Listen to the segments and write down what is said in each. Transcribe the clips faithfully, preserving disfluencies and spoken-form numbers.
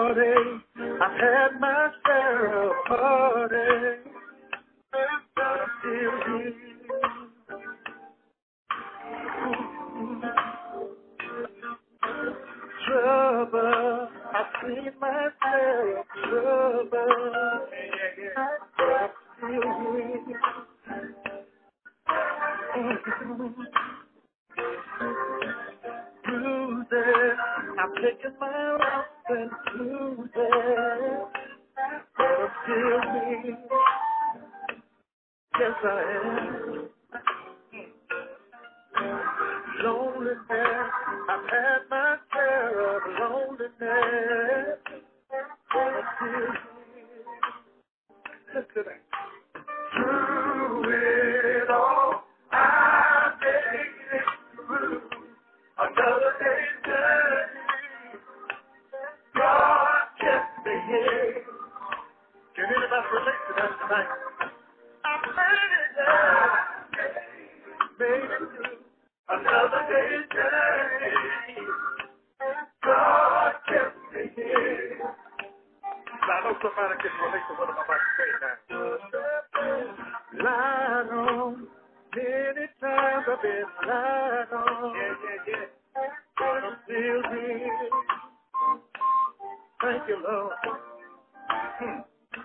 heartache. I've had my share of heartache. But I'm still here. Trouble, I've seen my share of trouble. Yeah, yeah. But I'm still here. Bruises, I've taken my lumps and bruises. But I'm still here. Yes, I am. Loneliness, I've had my share of loneliness. But I'm still here. Listen to that. Through it all, I made it through another day's journey. God kept me here. Can anybody relate to that tonight? I made it there. Made it through another day's journey. God kept me here. Now, I know somebody can relate to what I'm about to say now. Lied on, many times I've been lied on. Yeah, yeah, yeah. But I'm still here. Thank you, Lord. Hmm.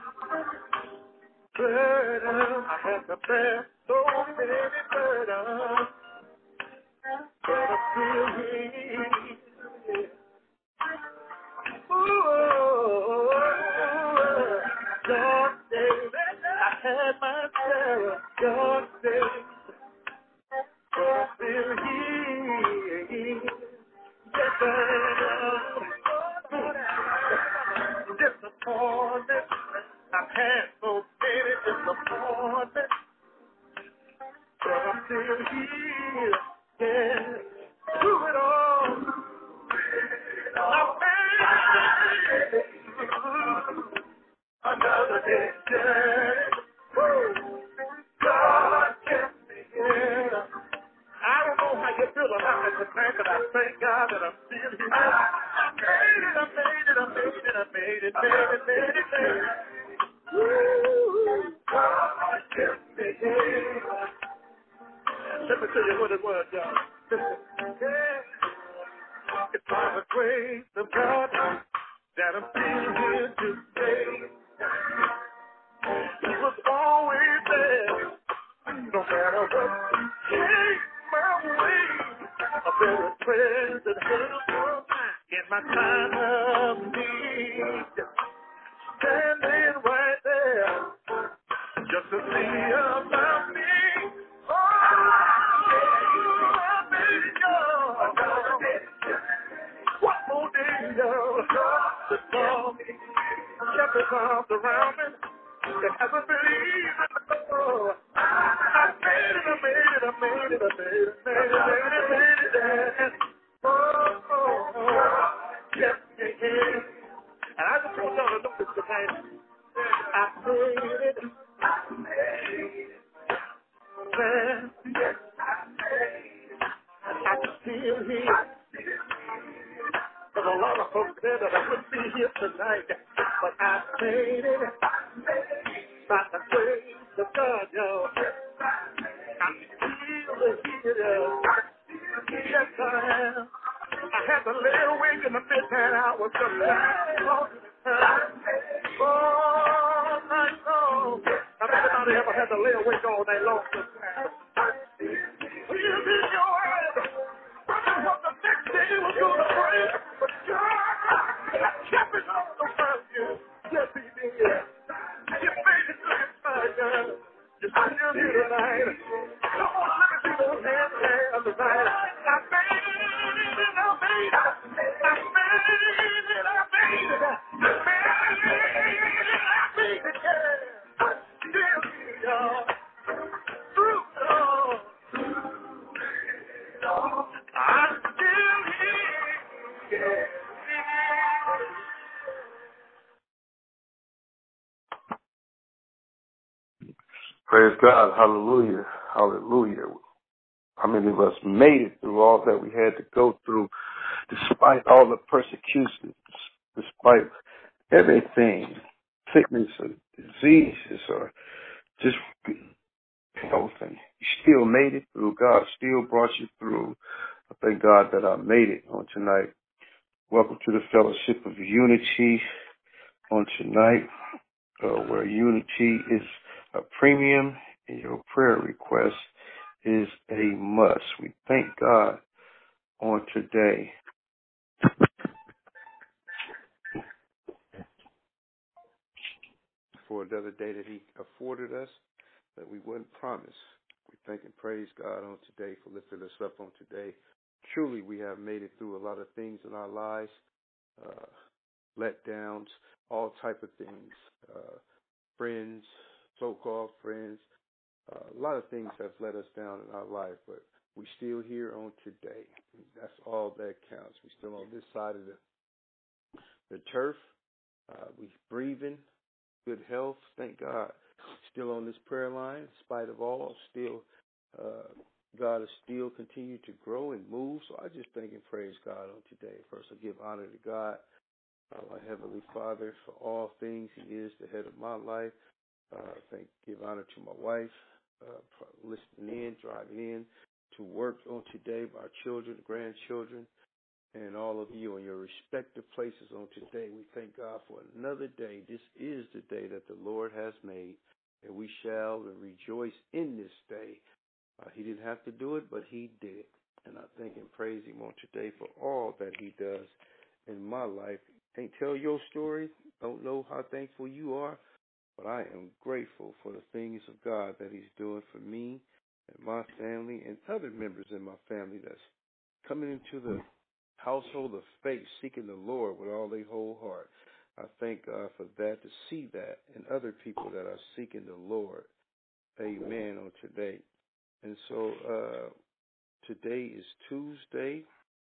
Burden, I had to bear so many burdens. But I'm still here. Ooh, dark days, I had my share of dark days. But I'm still here. Yes, I am. Disappointment, I've had so many disappointments. But I'm still here. Yeah, through it all. Another day journey. God kept me here. I don't know how you feel about it tonight, but I thank God that I'm still here. I made it, I made it, I made it, I made it, made it, made it, made it. Ooh, God kept me here. Let me tell you what it was, y'all. Yeah. It's by the grace of God that I'm still here today. He was always there, no matter what came my way. A very present help in my time of need. Standing right there, just to see about me. Oh, I made it yours. What more day, y'all? To call me, kept his arms around me. It hasn't been easy. Oh, I made it, I made it, I made it, I made it, made it, made it, made it, made it. Oh, oh, oh, kept me here. And I just want y'all to know this tonight. I made it. I made it. Man, yes, I made it. I can still hear. There's a lot of folks there that I wouldn't be here tonight, but I made it. By the grace of God, yo. I'm still here. Yes, I am. I had to lay awake in the midnight hours sometimes. All night long. Now, anybody ever had to lay awake all night long sometimes? We'll be your head. Wondering what the next day was going to bring. But God kept it all around you. Yes, He did. You made it to your side, God. You're still here tonight. Come on, let me see those hands there on the right. I made it. I made it. I made it. I made it. I made it. I made it. Yeah. I'm still here, y'all. Through it all. I'm still here. Yeah. Praise God. Hallelujah. Hallelujah. How many of us made it through all that we had to go through, despite all the persecutions, despite everything, sickness or diseases or just health, and you still made it through. God still brought you through. I thank God that I made it on tonight. Welcome to the Fellowship of Unity on tonight, uh, where unity is a premium and your prayer request is a must. We thank God on today for another day that he afforded us that we wouldn't promise. We thank and praise God on today for lifting us up on today. Truly, we have made it through a lot of things in our lives, uh, letdowns, all type of things, uh, friends, so-called friends. Uh, a lot of things have let us down in our life, but we still here on today. That's all that counts. We still on this side of the, the turf. Uh, we breathing, good health, thank God. Still on this prayer line, in spite of all, still uh, God is still continue to grow and move. So I just thank and praise God on today. First, I give honor to God, uh, my Heavenly Father, for all things. He is the head of my life. Uh, thank, give honor to my wife, uh, listening in, driving in to work on today, our children, grandchildren, and all of you in your respective places on today. We thank God for another day. This is the day that the Lord has made, and we shall rejoice in this day. Uh, he didn't have to do it, but he did. And I thank and praise him on today for all that he does in my life. Can't tell your story, don't know how thankful you are, but I am grateful for the things of God that he's doing for me and my family and other members in my family that's coming into the household of faith, seeking the Lord with all their whole heart. I thank God for that, to see that, and other people that are seeking the Lord. Amen on today. And so uh, today is Tuesday,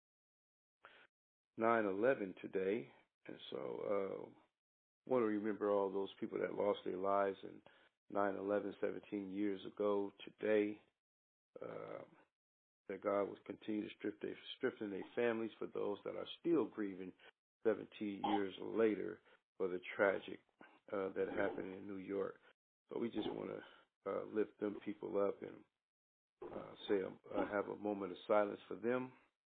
nine eleven today. And so uh, I want to remember all those people that lost their lives in nine eleven, seventeen years ago today. Uh, that God will continue to strip their, strengthen their families for those that are still grieving seventeen years later for the tragic uh, that happened in New York. So we just want to uh, lift them people up and uh, say, uh, have a moment of silence for them.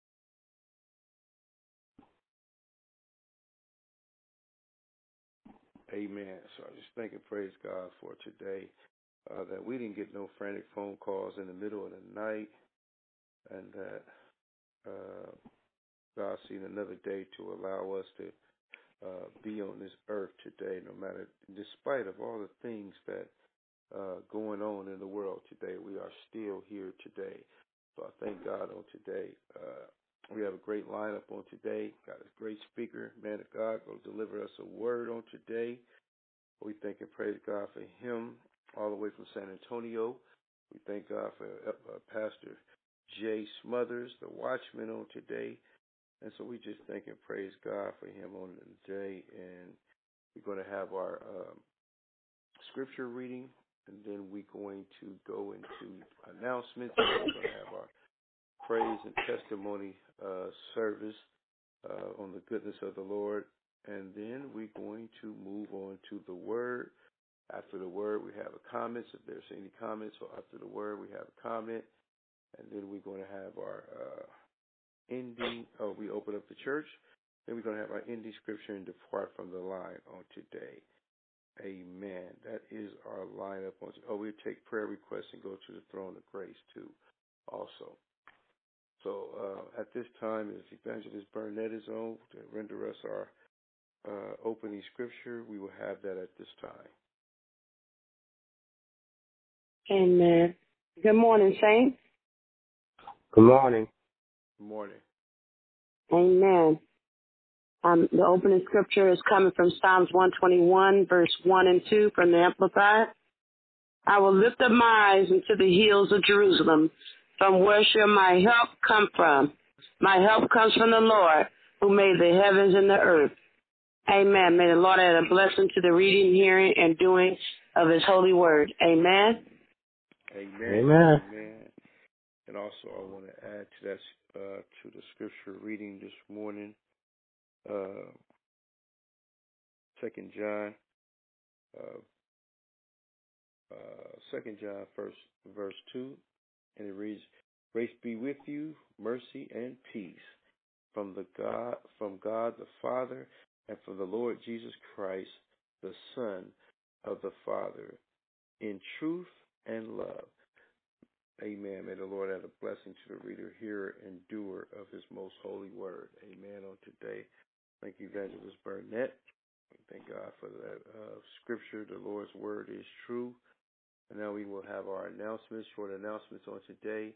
Amen. So I just thank and praise God for today, uh, that we didn't get no frantic phone calls in the middle of the night, and that uh, God seen another day to allow us to uh, be on this earth today, no matter, despite of all the things that uh, going on in the world today, we are still here today. So I thank God on today. Uh, we have a great lineup on today. Got a great speaker, man of God, will deliver us a word on today. We thank and praise God for him all the way from San Antonio. We thank God for uh, Pastor Jay Smothers, the watchman on today. And so we just thank and praise God for him on the day. And we're going to have our um, scripture reading, and then we're going to go into announcements. And we're going to have our praise and testimony uh, service uh, on the goodness of the Lord. And then we're going to move on to the word. After the word, we have a comments. If there's any comments, so after the word, we have a comment. And then we're going to have our uh, ending. Oh, we open up the church. Then we're going to have our ending scripture and depart from the line on today. Amen. That is our lineup on today. Oh, we take prayer requests and go to the throne of grace too, also. So uh, at this time, as Evangelist Burnett is on to render us our uh, opening scripture, we will have that at this time. Amen. Good morning, Saints. Good morning. Good morning. Amen. Um, the opening scripture is coming from Psalms one twenty-one, verse one and two from the Amplified. I will lift up my eyes into the hills of Jerusalem. From where shall my help come from? My help comes from the Lord, who made the heavens and the earth. Amen. May the Lord add a blessing to the reading, hearing, and doing of his holy word. Amen. Amen. Amen. Amen. And also I want to add to that, uh, to the scripture reading this morning, uh, Second John, uh, uh, Second John, first verse two, and it reads, "Grace be with you, mercy and peace from the God, from God the Father, and from the Lord Jesus Christ, the Son of the Father, in truth and love." Amen. May the Lord add a blessing to the reader, hearer, and doer of his most holy word. Amen. On today, thank you, Evangelist Burnett. We thank God for that uh, scripture. The Lord's word is true. And now we will have our announcements, short announcements on today.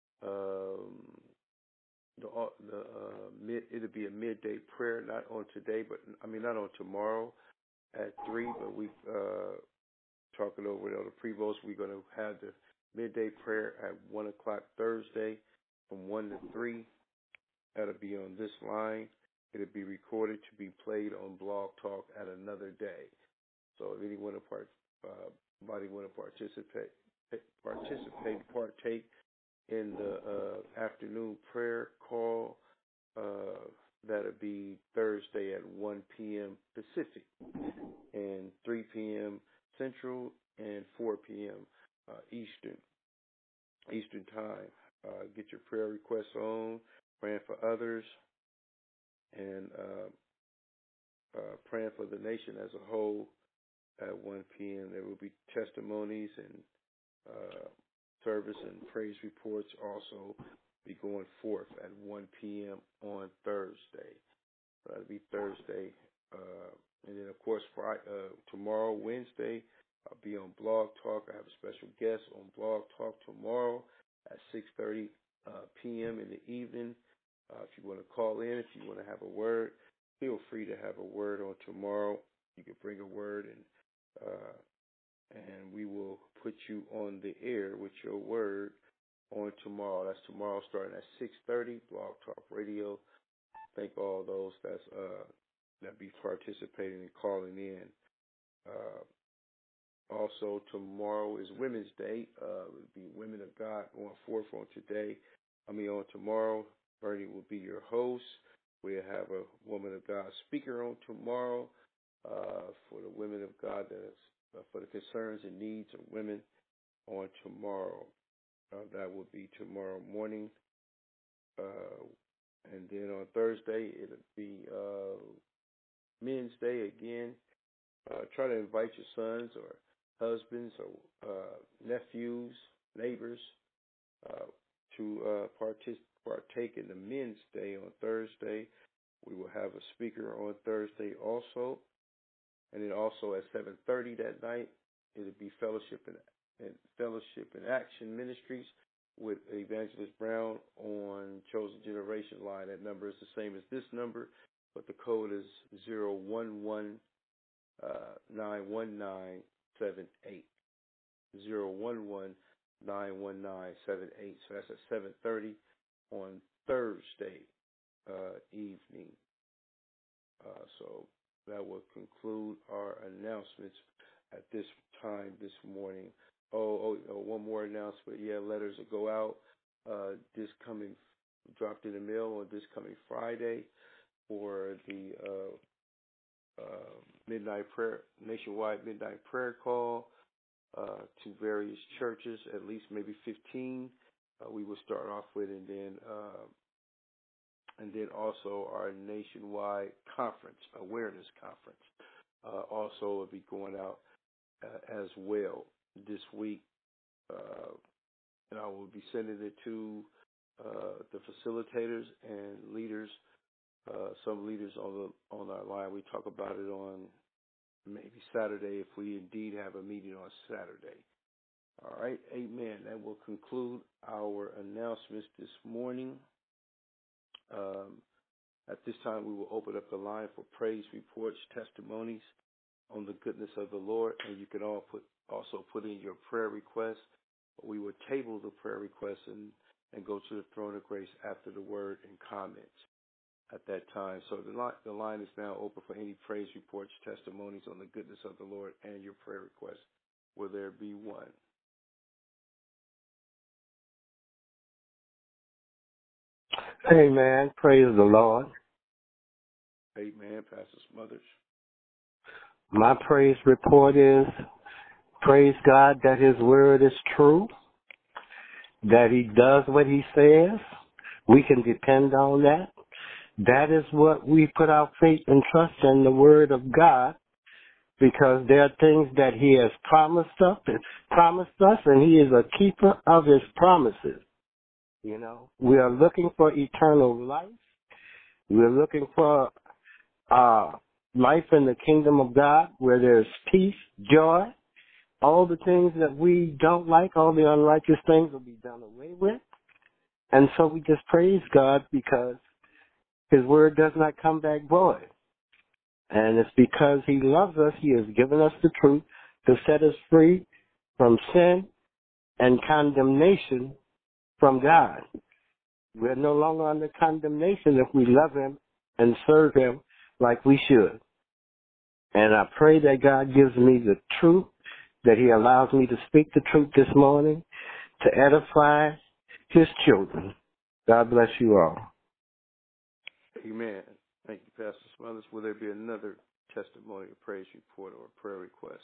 Um, the the uh, mid, it'll be a midday prayer, not on today, but I mean not on tomorrow at three. But we uh, talking over the pre-votes. We're going to have the midday prayer at one o'clock Thursday from one to three. That'll be on this line. It'll be recorded to be played on Blog Talk at another day. So if anyone to part, uh, anybody want to participate, participate, partake in the uh, afternoon prayer call, uh, that'll be Thursday at one p.m. Pacific and three p.m. Central and four p.m. Uh, Eastern Eastern time. Uh, get your prayer requests on, praying for others, and uh, uh, praying for the nation as a whole. At one p.m. there will be testimonies and uh, service and praise reports also be going forth at one p.m. on Thursday. So that'll be Thursday. Uh, and then, of course, Friday, uh, tomorrow, Wednesday, I'll be on Blog Talk. I have a special guest on Blog Talk tomorrow at six thirty uh, p.m. in the evening. Uh, if you want to call in, if you want to have a word, feel free to have a word on tomorrow. You can bring a word and Uh, and we will put you on the air with your word on tomorrow. That's tomorrow starting at six thirty, Blog Talk Radio. Thank all those that's uh, that be participating and calling in. Uh, also, tomorrow is Women's Day. Uh, it will be Women of God going forth on today. I mean, on tomorrow, Bernie will be your host. We'll have a Woman of God speaker on tomorrow. Uh, for the women of God, that's, uh, for the concerns and needs of women on tomorrow. Uh, that will be tomorrow morning. Uh, and then on Thursday, it'll be uh, Men's Day again. Uh, try to invite your sons or husbands or uh, nephews, neighbors uh, to uh, partic- partake in the Men's Day on Thursday. We will have a speaker on Thursday also. And then also at seven thirty that night, it'll be Fellowship and, and Fellowship in Action Ministries with Evangelist Brown on Chosen Generation line. That number is the same as this number, but the code is zero one one nine one nine seven eight. zero one one nine one nine seven eight. So that's at seven thirty on Thursday uh, evening. Uh, so that will conclude our announcements at this time this morning. Oh, oh, oh one more announcement. Yeah, letters will go out uh, this coming, dropped in the mail on this coming Friday for the uh, uh, midnight prayer, nationwide midnight prayer call uh, to various churches, at least maybe fifteen. Uh, we will start off with, and then. Uh, And then also our nationwide conference, awareness conference, uh, also will be going out uh, as well this week. Uh, and I will be sending it to uh, the facilitators and leaders, uh, some leaders on the on our line. We talk about it on maybe Saturday if we indeed have a meeting on Saturday. All right, amen. That will conclude our announcements this morning. Um, At this time, we will open up the line for praise reports, testimonies on the goodness of the Lord, and you can all put also put in your prayer requests. We will table the prayer requests and, and go to the throne of grace after the word and comments at that time. So the line, the line is now open for any praise reports, testimonies on the goodness of the Lord and your prayer requests. Will there be one? Amen. Praise the Lord. Amen. Pastor Smothers. My praise report is, praise God that his word is true, that he does what he says. We can depend on that. That is what we put our faith and trust in, the word of God, because there are things that he has promised us, promised us, and he is a keeper of his promises. You know, we are looking for eternal life. We're looking for uh, life in the kingdom of God where there's peace, joy. All the things that we don't like, all the unrighteous things will be done away with. And so we just praise God because his word does not come back void. And it's because he loves us, he has given us the truth to set us free from sin and condemnation from God. We're no longer under condemnation if we love him and serve him like we should. And I pray that God gives me the truth, that he allows me to speak the truth this morning to edify his children. God bless you all. Amen. Thank you, Pastor Smothers. Will there be another testimony or praise report or prayer request?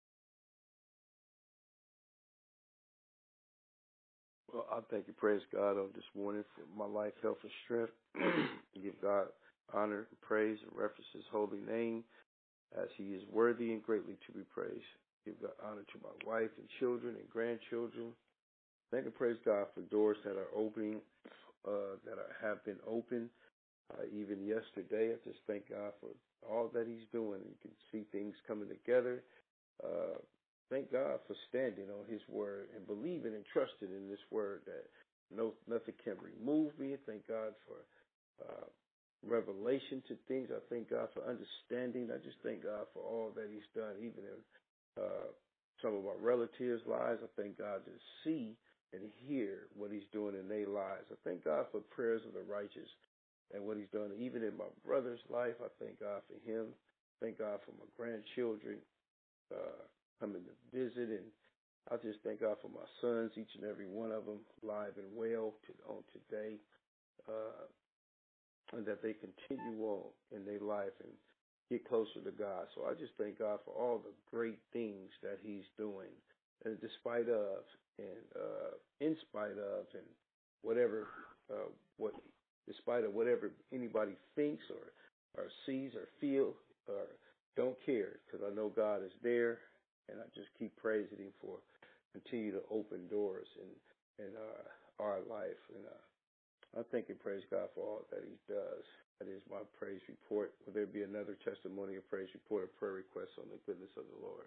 Well, I thank you, praise God, on this morning for my life, health, and strength. Give God honor and praise and reference his holy name as he is worthy and greatly to be praised. Give God honor to my wife and children and grandchildren. Thank and praise God for doors that are opening, uh, that are, have been opened. Uh, even yesterday, I just thank God for all that he's doing. You can see things coming together. Uh, thank God for standing on his word and believing and trusting in this word that no nothing can remove me. Thank God for uh, revelation to things. I thank God for understanding. I just thank God for all that he's done, even in uh, some of my relatives' lives. I thank God to see and hear what he's doing in their lives. I thank God for prayers of the righteous and what he's done even in my brother's life. I thank God for him. Thank God for my grandchildren uh, coming to visit. And I just thank God for my sons, each and every one of them, alive and well to, on today, uh, and that they continue on in their life and get closer to God. So I just thank God for all the great things that he's doing, and despite of, and uh, in spite of, and whatever, uh, what. despite of whatever anybody thinks or, or sees or feel or don't care, because I know God is there, and I just keep praising him for continue to open doors in, in uh, our life. And uh, I thank and praise God for all that he does. That is my praise report. Will there be another testimony or praise report or prayer request on the goodness of the Lord?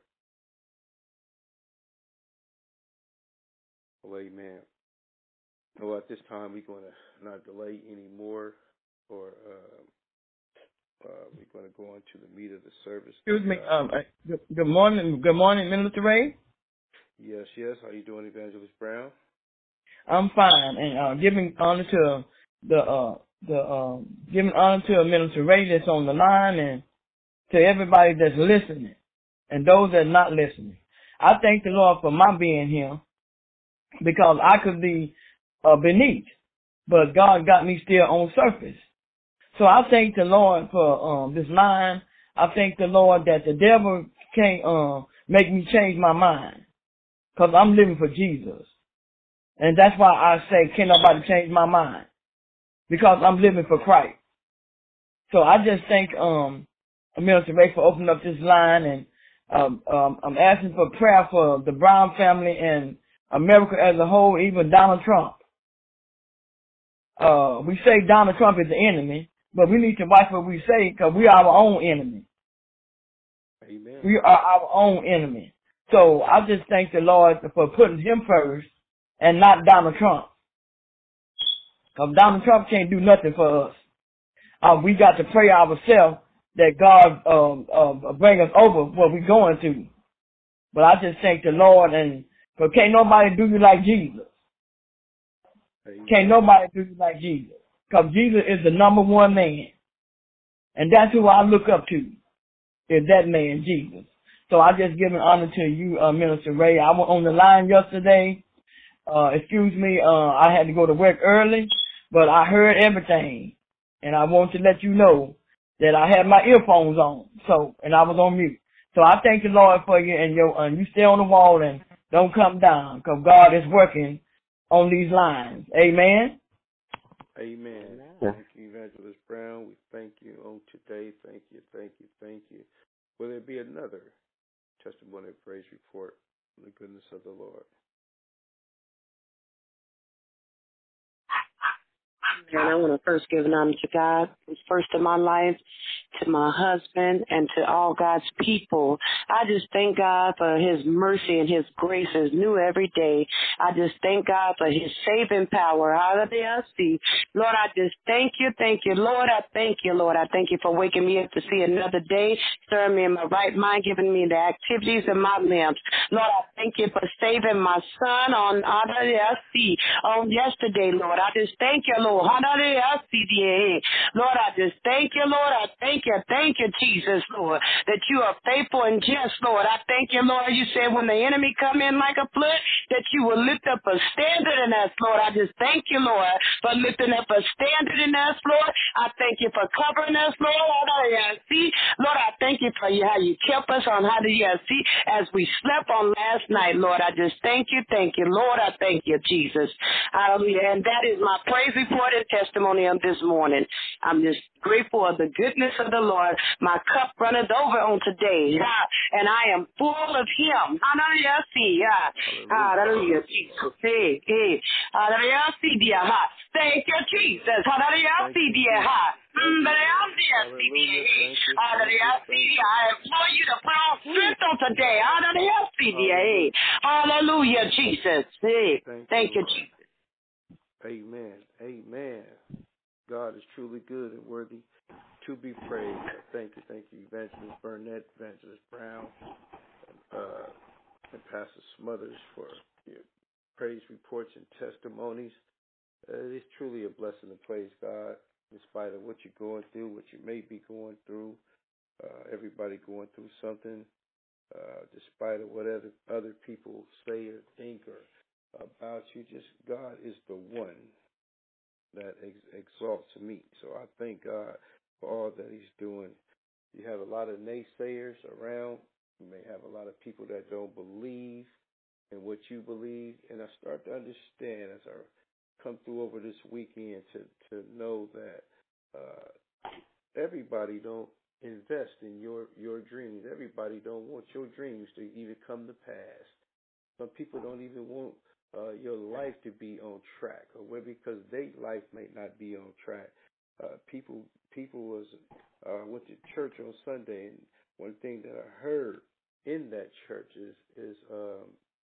Well, amen. Well, at this time, we're going to not delay anymore, or uh, uh, we're going to go on to the meat of the service. Excuse me. Um, good, good morning. Good morning, Minister Ray. Yes, yes. How you doing, Evangelist Brown? I'm fine, and uh, giving honor to the uh, the uh, giving honor to Minister Ray that's on the line, and to everybody that's listening, and those that are not listening. I thank the Lord for my being here, because I could be uh, beneath, but God got me still on surface. So I thank the Lord for um, this line. I thank the Lord that the devil can't uh, make me change my mind, because I'm living for Jesus. And that's why I say, can't nobody change my mind, because I'm living for Christ. So I just thank um, Minister Ray for opening up this line, and um, um, I'm asking for prayer for the Brown family and America as a whole, even Donald Trump. Uh, we say Donald Trump is the enemy, but we need to watch what we say, because we are our own enemy. Amen. We are our own enemy. So I just thank the Lord for putting him first and not Donald Trump. Because Donald Trump can't do nothing for us. Uh, we got to pray ourselves that God um, uh, bring us over what we're going through. But I just thank the Lord, and because can't nobody do you like Jesus. Amen. Can't nobody do you like Jesus. Because Jesus is the number one man. And that's who I look up to, is that man, Jesus. So I just give an honor to you, uh, Minister Ray. I was on the line yesterday. Uh, excuse me, uh, I had to go to work early, but I heard everything. And I want to let you know that I had my earphones on, so, and I was on mute. So I thank the Lord for you, and your and you stay on the wall and don't come down, because God is working on these lines. Amen. Amen. Thank you, Evangelist Brown. We thank you on today. Thank you, thank you, thank you. Will there be another testimony and praise report on the goodness of the Lord? And I want to first give an honor to God, who's first in my life, to my husband, and to all God's people. I just thank God for his mercy and his grace is new every day. I just thank God for his saving power. Hallelujah. Lord, I just thank you, thank you. Lord, I thank you, Lord. I thank you for waking me up to see another day, stirring me in my right mind, giving me the activities in my limbs. Lord, I thank you for saving my son on Hallelujah, on yesterday, Lord. I just thank you, Lord. Hallelujah. Lord, I just thank you, Lord. I thank you, thank you, Jesus, Lord, that you are faithful and just, Lord. I thank you, Lord. You said when the enemy come in like a flood, that you will lift up a standard in us, Lord. I just thank you, Lord, for lifting up a standard in us, Lord. I thank you for covering us, Lord. Hallelujah. See, Lord, I thank you for you, how you kept us on Hallelujah. See, as we slept on last night, Lord, I just thank you, thank you, Lord. I thank you, Jesus. Hallelujah. And that is my praise report and testimony on this morning. I'm just grateful of the goodness of the Lord. My cup runneth over on today, and I am full of him. Hallelujah. See, hallelujah, Jesus. Hey, hey. Hallelujah. See, dear heart. Thank you, Jesus. Hallelujah. See, dear heart. Hallelujah. I implore you to put on strength on today. Hallelujah. Hallelujah, Jesus. Hey, thank you, Jesus. Amen. Amen. God is truly good and worthy to be praised. Thank you, thank you, Evangelist Burnett, Evangelist Brown, uh, and Pastor Smothers for your praise reports and testimonies. Uh, it is truly a blessing to praise God in spite of what you're going through, what you may be going through. Uh, everybody going through something, uh, despite of whatever other people say or think or about you. Just God is the one that ex- exalts me. So I thank God for all that he's doing. You have a lot of naysayers around. You may have a lot of people that don't believe in what you believe. And I start to understand as I come through over this weekend to, to know that uh, everybody don't invest in your, your dreams. Everybody don't want your dreams to even come to pass. Some people don't even want Uh, your life to be on track, or where because their life may not be on track. Uh, people, people was uh, went to church on Sunday, and one thing that I heard in that church is is um,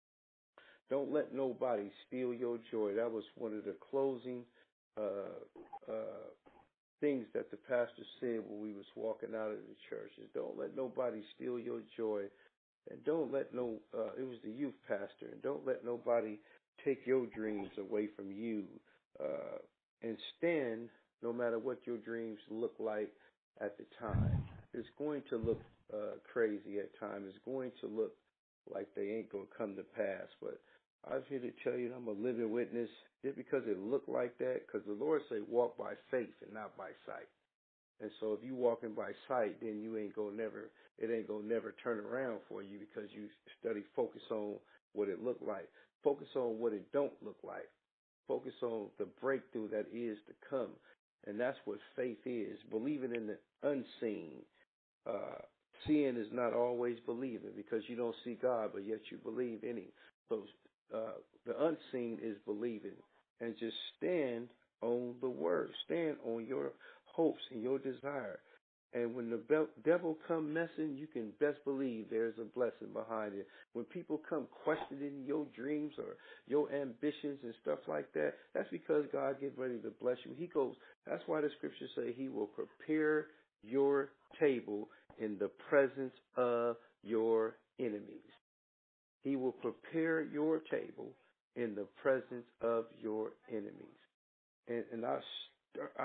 don't let nobody steal your joy. That was one of the closing uh, uh, things that the pastor said when we was walking out of the church. Is don't let nobody steal your joy. And don't let no, uh, it was the youth pastor, and don't let nobody take your dreams away from you. Uh, and stand no matter what your dreams look like at the time. It's going to look uh, crazy at times. It's going to look like they ain't going to come to pass. But I'm here to tell you that I'm a living witness just because it looked like that, because the Lord say walk by faith and not by sight. And so if you walking by sight, then you ain't gonna never, it ain't gonna never turn around for you because you study, focus on what it look like. Focus on what it don't look like. Focus on the breakthrough that is to come. And that's what faith is, believing in the unseen. Uh, seeing is not always believing because you don't see God, but yet you believe in him. So uh, the unseen is believing. And just stand on the word. Stand on your hopes and your desire. And when the be- devil come messing, you can best believe there's a blessing behind it. When people come questioning your dreams or your ambitions and stuff like that, that's because God get ready to bless you. He goes, that's why the scriptures say he will prepare your table in the presence of your enemies. He will prepare your table in the presence of your enemies. And, and I, I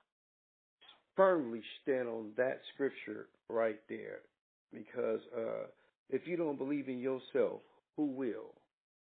firmly stand on that scripture right there, because uh, if you don't believe in yourself, who will?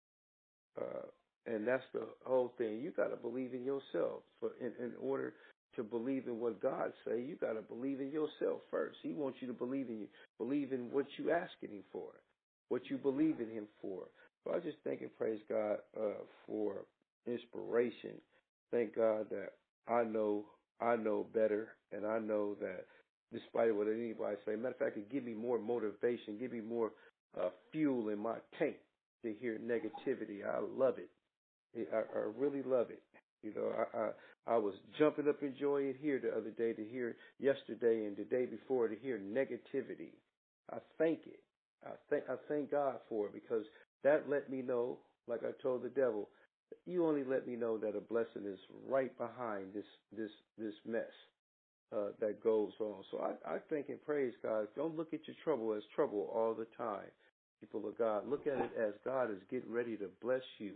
Uh, and that's the whole thing. You got to believe in yourself for in, in order to believe in what God say, you got to believe in yourself first. He wants you to believe in you, believe in what you asking him for, what you believe in him for. So I just thank and praise God uh, for inspiration. Thank God that I know I know better, and I know that despite what anybody say, matter of fact, it give me more motivation, give me more uh, fuel in my tank to hear negativity. I love it. I, I really love it. You know, I, I I was jumping up in joy in here the other day to hear yesterday and the day before to hear negativity. I thank it. I thank I thank God for it, because that let me know, like I told the devil, you only let me know that a blessing is right behind this this this mess uh, that goes on. So I, I thank and praise God. Don't look at your trouble as trouble all the time, people of God. Look at it as God is getting ready to bless you,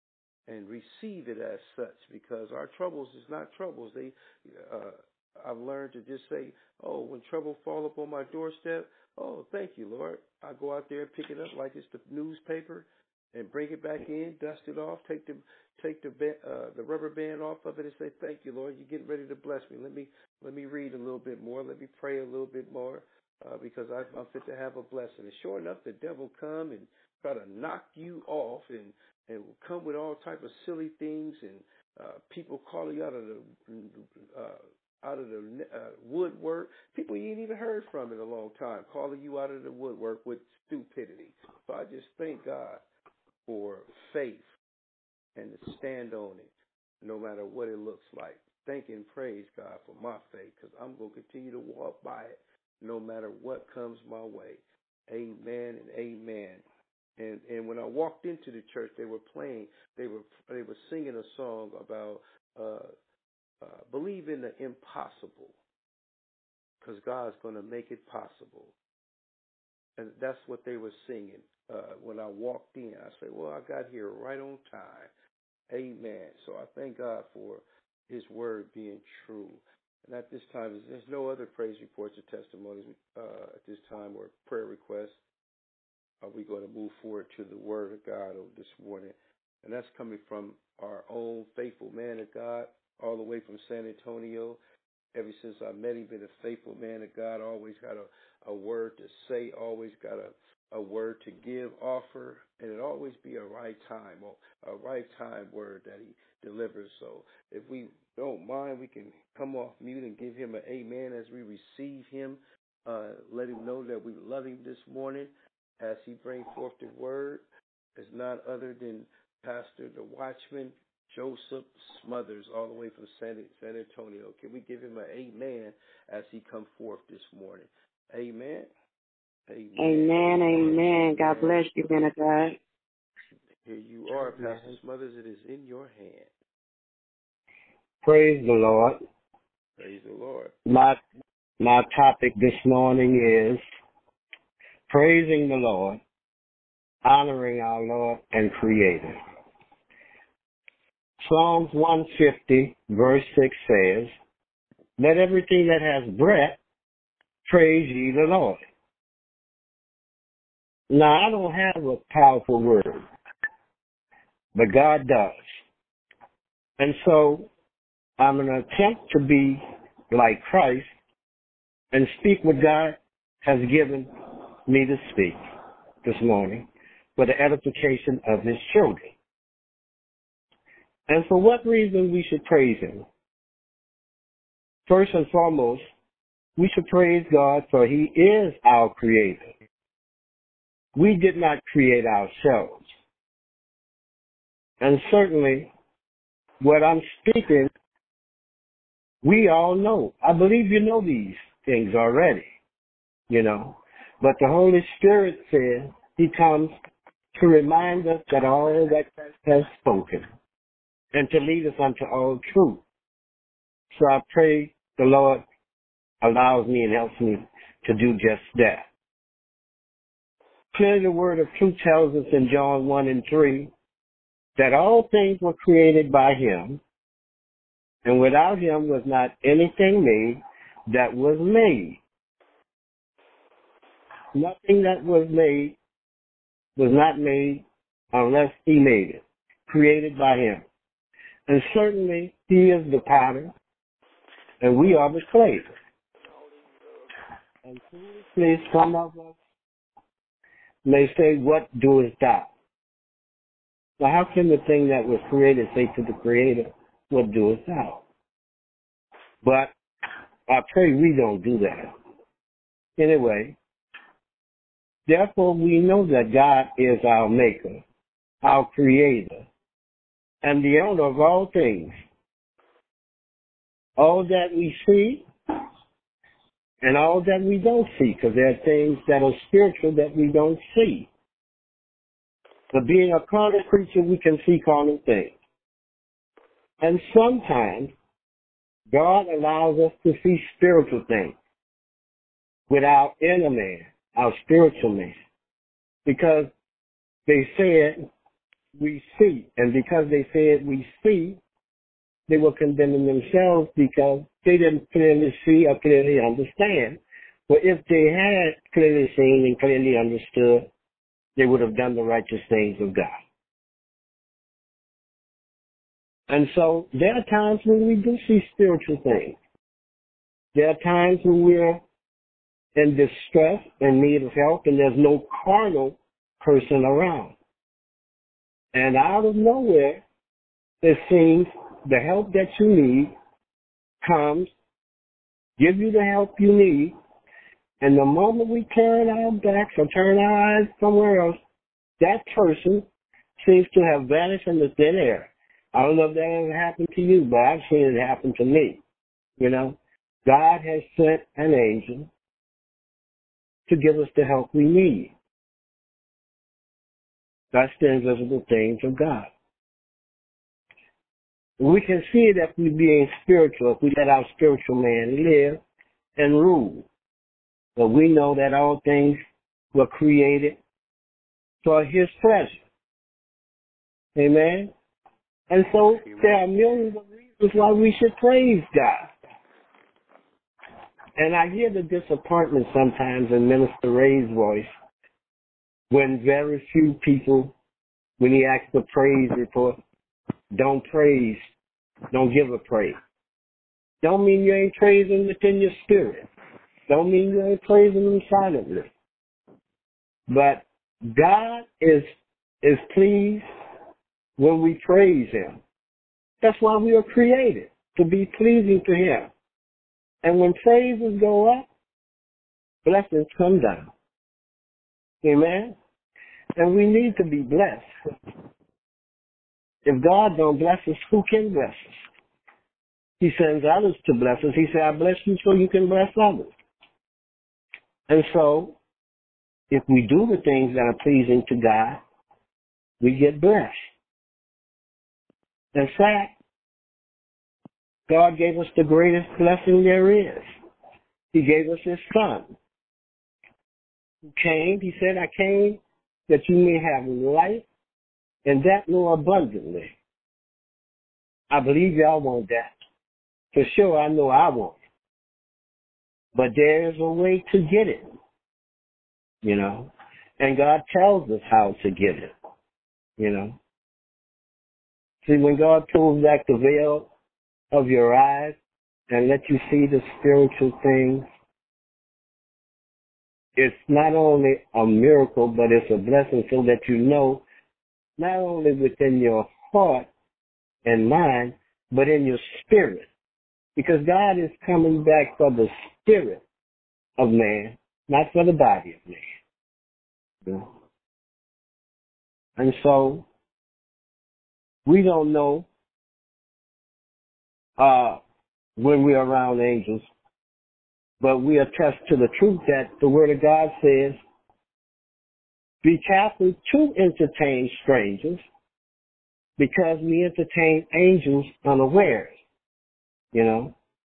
and receive it as such, because our troubles is not troubles. They, uh, I've learned to just say, oh, when trouble fall up on my doorstep, oh, thank you, Lord. I go out there and pick it up like it's the newspaper and bring it back in, dust it off, take the take the uh, the rubber band off of it, and say, thank you, Lord. You're getting ready to bless me. Let me let me read a little bit more. Let me pray a little bit more, uh, because I, I'm fit to have a blessing. And sure enough, the devil come and try to knock you off, and and will come with all type of silly things, and uh, people call you out of the uh, out of the uh, woodwork. People you ain't even heard from in a long time, calling you out of the woodwork with stupidity. So I just thank God for faith and to stand on it, no matter what it looks like. Thank and praise God for my faith, because I'm going to continue to walk by it, no matter what comes my way. Amen and amen. And and when I walked into the church, they were playing, they were they were singing a song about uh, uh, believe in the impossible, because God's going to make it possible. And that's what they were singing uh, when I walked in. I said, well, I got here right on time. Amen. So I thank God for his word being true. And at this time, there's no other praise reports or testimonies uh, at this time, or prayer requests. Are we going to move forward to the word of God this morning? And that's coming from our own faithful man of God, all the way from San Antonio. Ever since I met him, been a faithful man of God, always got a, a word to say, always got a, a word to give, offer, and it always be a right time, or a right time word that he delivers. So if we don't mind, we can come off mute and give him an amen as we receive him. Uh, let him know that we love him this morning as he brings forth the word. It's not other than Pastor, the Watchman, Joseph Smothers, all the way from San, San Antonio. Can we give him an amen as he come forth this morning? Amen. Amen. Amen. Amen. God bless you, man of God. Here you are, Pastor Smothers. It is in your hand. Praise the Lord. Praise the Lord. My my topic this morning is praising the Lord, honoring our Lord and Creator. Psalms one fifty, verse six says, let everything that has breath praise ye the Lord. Now, I don't have a powerful word, but God does. And so I'm going to attempt to be like Christ and speak what God has given me to speak this morning for the edification of his children. And for what reason we should praise him? First and foremost, we should praise God for he is our creator. We did not create ourselves. And certainly, what I'm speaking, we all know. I believe you know these things already, you know. But the Holy Spirit says he comes to remind us that all that Christ has spoken and to lead us unto all truth. So I pray the Lord allows me and helps me to do just that. Clearly, the word of truth tells us in John one and three that all things were created by him, and without him was not anything made that was made. Nothing that was made was not made unless he made it, created by him. And certainly, he is the potter, and we are the slaves. And foolishly, some of us may say, what doest thou? Now, how can the thing that was created say to the Creator, what doest thou? But I pray we don't do that. Anyway, therefore we know that God is our Maker, our Creator, and the owner of all things. All that we see and all that we don't see, because there are things that are spiritual that we don't see. But being a carnal creature, we can see carnal things. And sometimes God allows us to see spiritual things with our inner man, our spiritual man, because they said we see. And because they said we see, they were condemning themselves because they didn't clearly see or clearly understand. But if they had clearly seen and clearly understood, they would have done the righteous things of God. And so there are times when we do see spiritual things. There are times when we're in distress and need of help, and there's no carnal person around. And out of nowhere, it seems the help that you need comes, give you the help you need, and the moment we turn our backs or turn our eyes somewhere else, that person seems to have vanished into thin air. I don't know if that ever happened to you, but I've seen it happen to me. You know, God has sent an angel to give us the help we need. That's the invisible things of God. We can see it if we being spiritual, if we let our spiritual man live and rule. But we know that all things were created for his pleasure. Amen? And so there are millions of reasons why we should praise God. And I hear the disappointment sometimes in Minister Ray's voice when very few people, when he asks the praise report, don't praise, don't give a praise. Don't mean you ain't praising within your spirit. Don't mean you ain't praising him silently. But God is is pleased when we praise him. That's why we are created, to be pleasing to him. And when praises go up, blessings come down. Amen? And we need to be blessed. If God don't bless us, who can bless us? He sends others to bless us. He said, I bless you so you can bless others. And so, if we do the things that are pleasing to God, we get blessed. In fact, God gave us the greatest blessing there is. He gave us his son. He came, he said, I came that you may have life and that more abundantly. I believe y'all want that. For sure, I know I want it. But there's a way to get it, you know. And God tells us how to get it, you know. See, when God pulls back the veil of your eyes and let you see the spiritual things, it's not only a miracle, but it's a blessing so that you know, not only within your heart and mind, but in your spirit. Because God is coming back for the spirit of man, not for the body of man. You know? And so, we don't know uh, when we're around angels, but we attest to the truth that the Word of God says, be careful to entertain strangers because we entertain angels unawares. You know?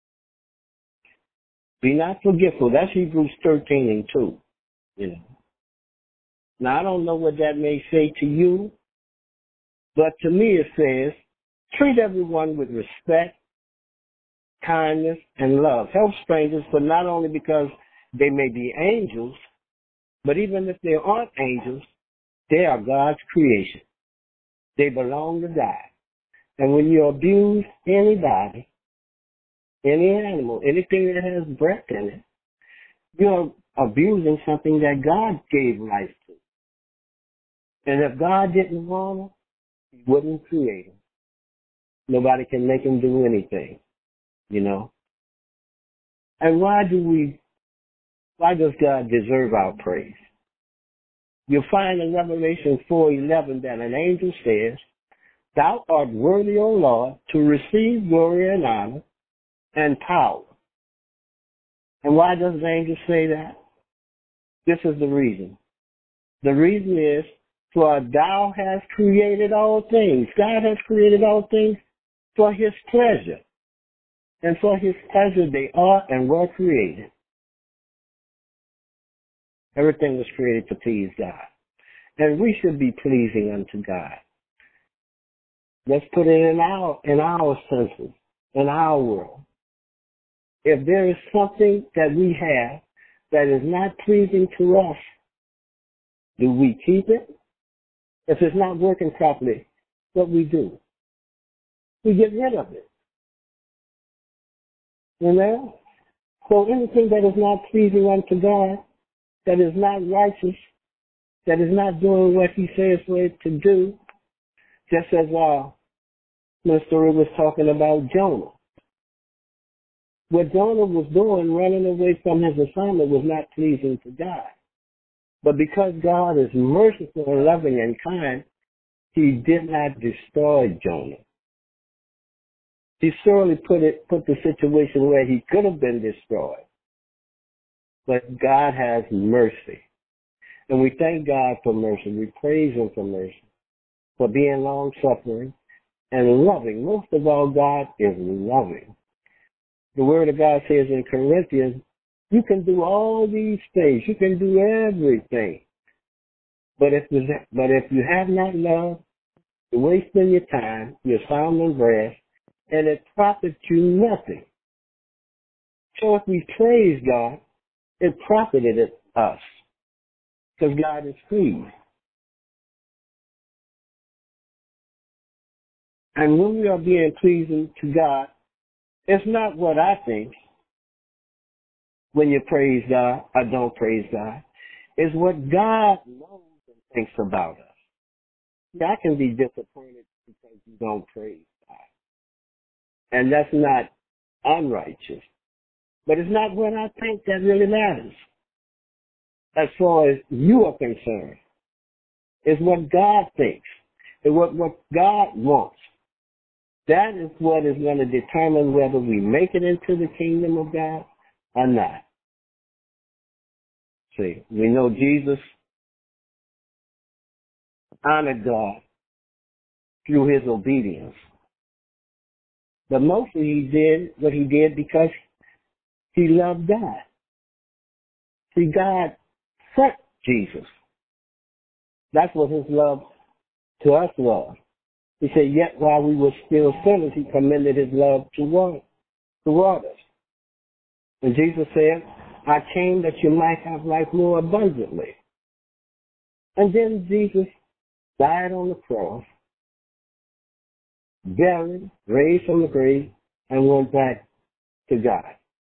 Be not forgetful. That's Hebrews thirteen and two. You know? Now, I don't know what that may say to you, but to me it says, treat everyone with respect, kindness, and love. Help strangers, but not only because they may be angels, but even if they aren't angels, they are God's creation. They belong to God. And when you abuse anybody, any animal, anything that has breath in it, you're abusing something that God gave life to. And if God didn't want them, he wouldn't create them. Nobody can make him do anything, you know. And why do we, why does God deserve our praise? You'll find in Revelation four eleven that an angel says, "Thou art worthy, O Lord, to receive glory and honor and power." And why does the angel say that? This is the reason. The reason is, for thou hast created all things. God has created all things for his pleasure. And for his pleasure they are and were created. Everything was created to please God. And we should be pleasing unto God. Let's put it in our, in our senses, in our world. If there is something that we have that is not pleasing to us, do we keep it? If it's not working properly, what we do? We get rid of it. You know? So anything that is not pleasing unto God, that is not righteous, that is not doing what he says for it to do, just as uh, Mister was talking about Jonah. What Jonah was doing, running away from his assignment, was not pleasing to God. But because God is merciful and loving and kind, he did not destroy Jonah. He surely put it, put the situation where he could have been destroyed. But God has mercy. And we thank God for mercy. We praise him for mercy, for being long-suffering and loving. Most of all, God is loving. The Word of God says in Corinthians, you can do all these things. You can do everything. But if you, but if you have not love, you're wasting your time, you're sounding brass, and it profits you nothing. So if we praise God, it profited us, because God is pleased. And when we are being pleasing to God, it's not what I think when you praise God or don't praise God. It's what God knows and thinks about us. Yeah, I can be disappointed because you don't praise God. And that's not unrighteous. But it's not what I think that really matters. As far as you are concerned, it's what God thinks. It's what, what God wants. That is what is going to determine whether we make it into the kingdom of God or not. See, we know Jesus honored God through his obedience. But mostly he did what he did because he loved God. See, God sent Jesus. That's what his love to us was. He said, yet while we were still sinners, he commended his love toward, toward us. And Jesus said, I came that you might have life more abundantly. And then Jesus died on the cross, buried, raised from the grave, and went back to God.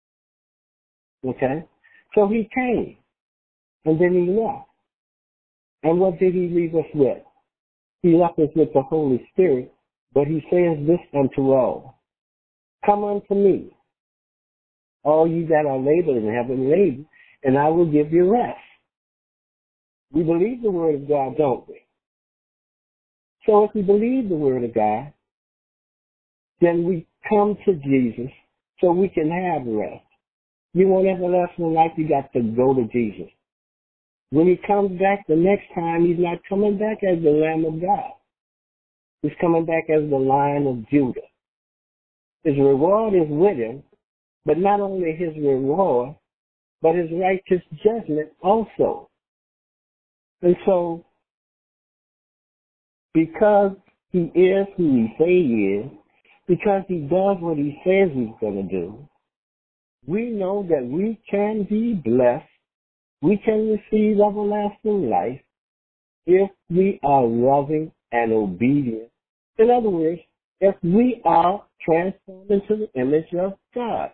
Okay? So he came, and then he left. And what did he leave us with? He left us with the Holy Spirit, but he says this unto all. Come unto me, all you that are labored and heavy laden, and I will give you rest. We believe the word of God, don't we? So if we believe the word of God, then we come to Jesus so we can have rest. You want everlasting life, you got to go to Jesus. When he comes back the next time, he's not coming back as the Lamb of God. He's coming back as the Lion of Judah. His reward is with him, but not only his reward, but his righteous judgment also. And so, because he is who he says he is, because he does what he says he's going to do, we know that we can be blessed, we can receive everlasting life if we are loving and obedient. In other words, if we are transformed into the image of God.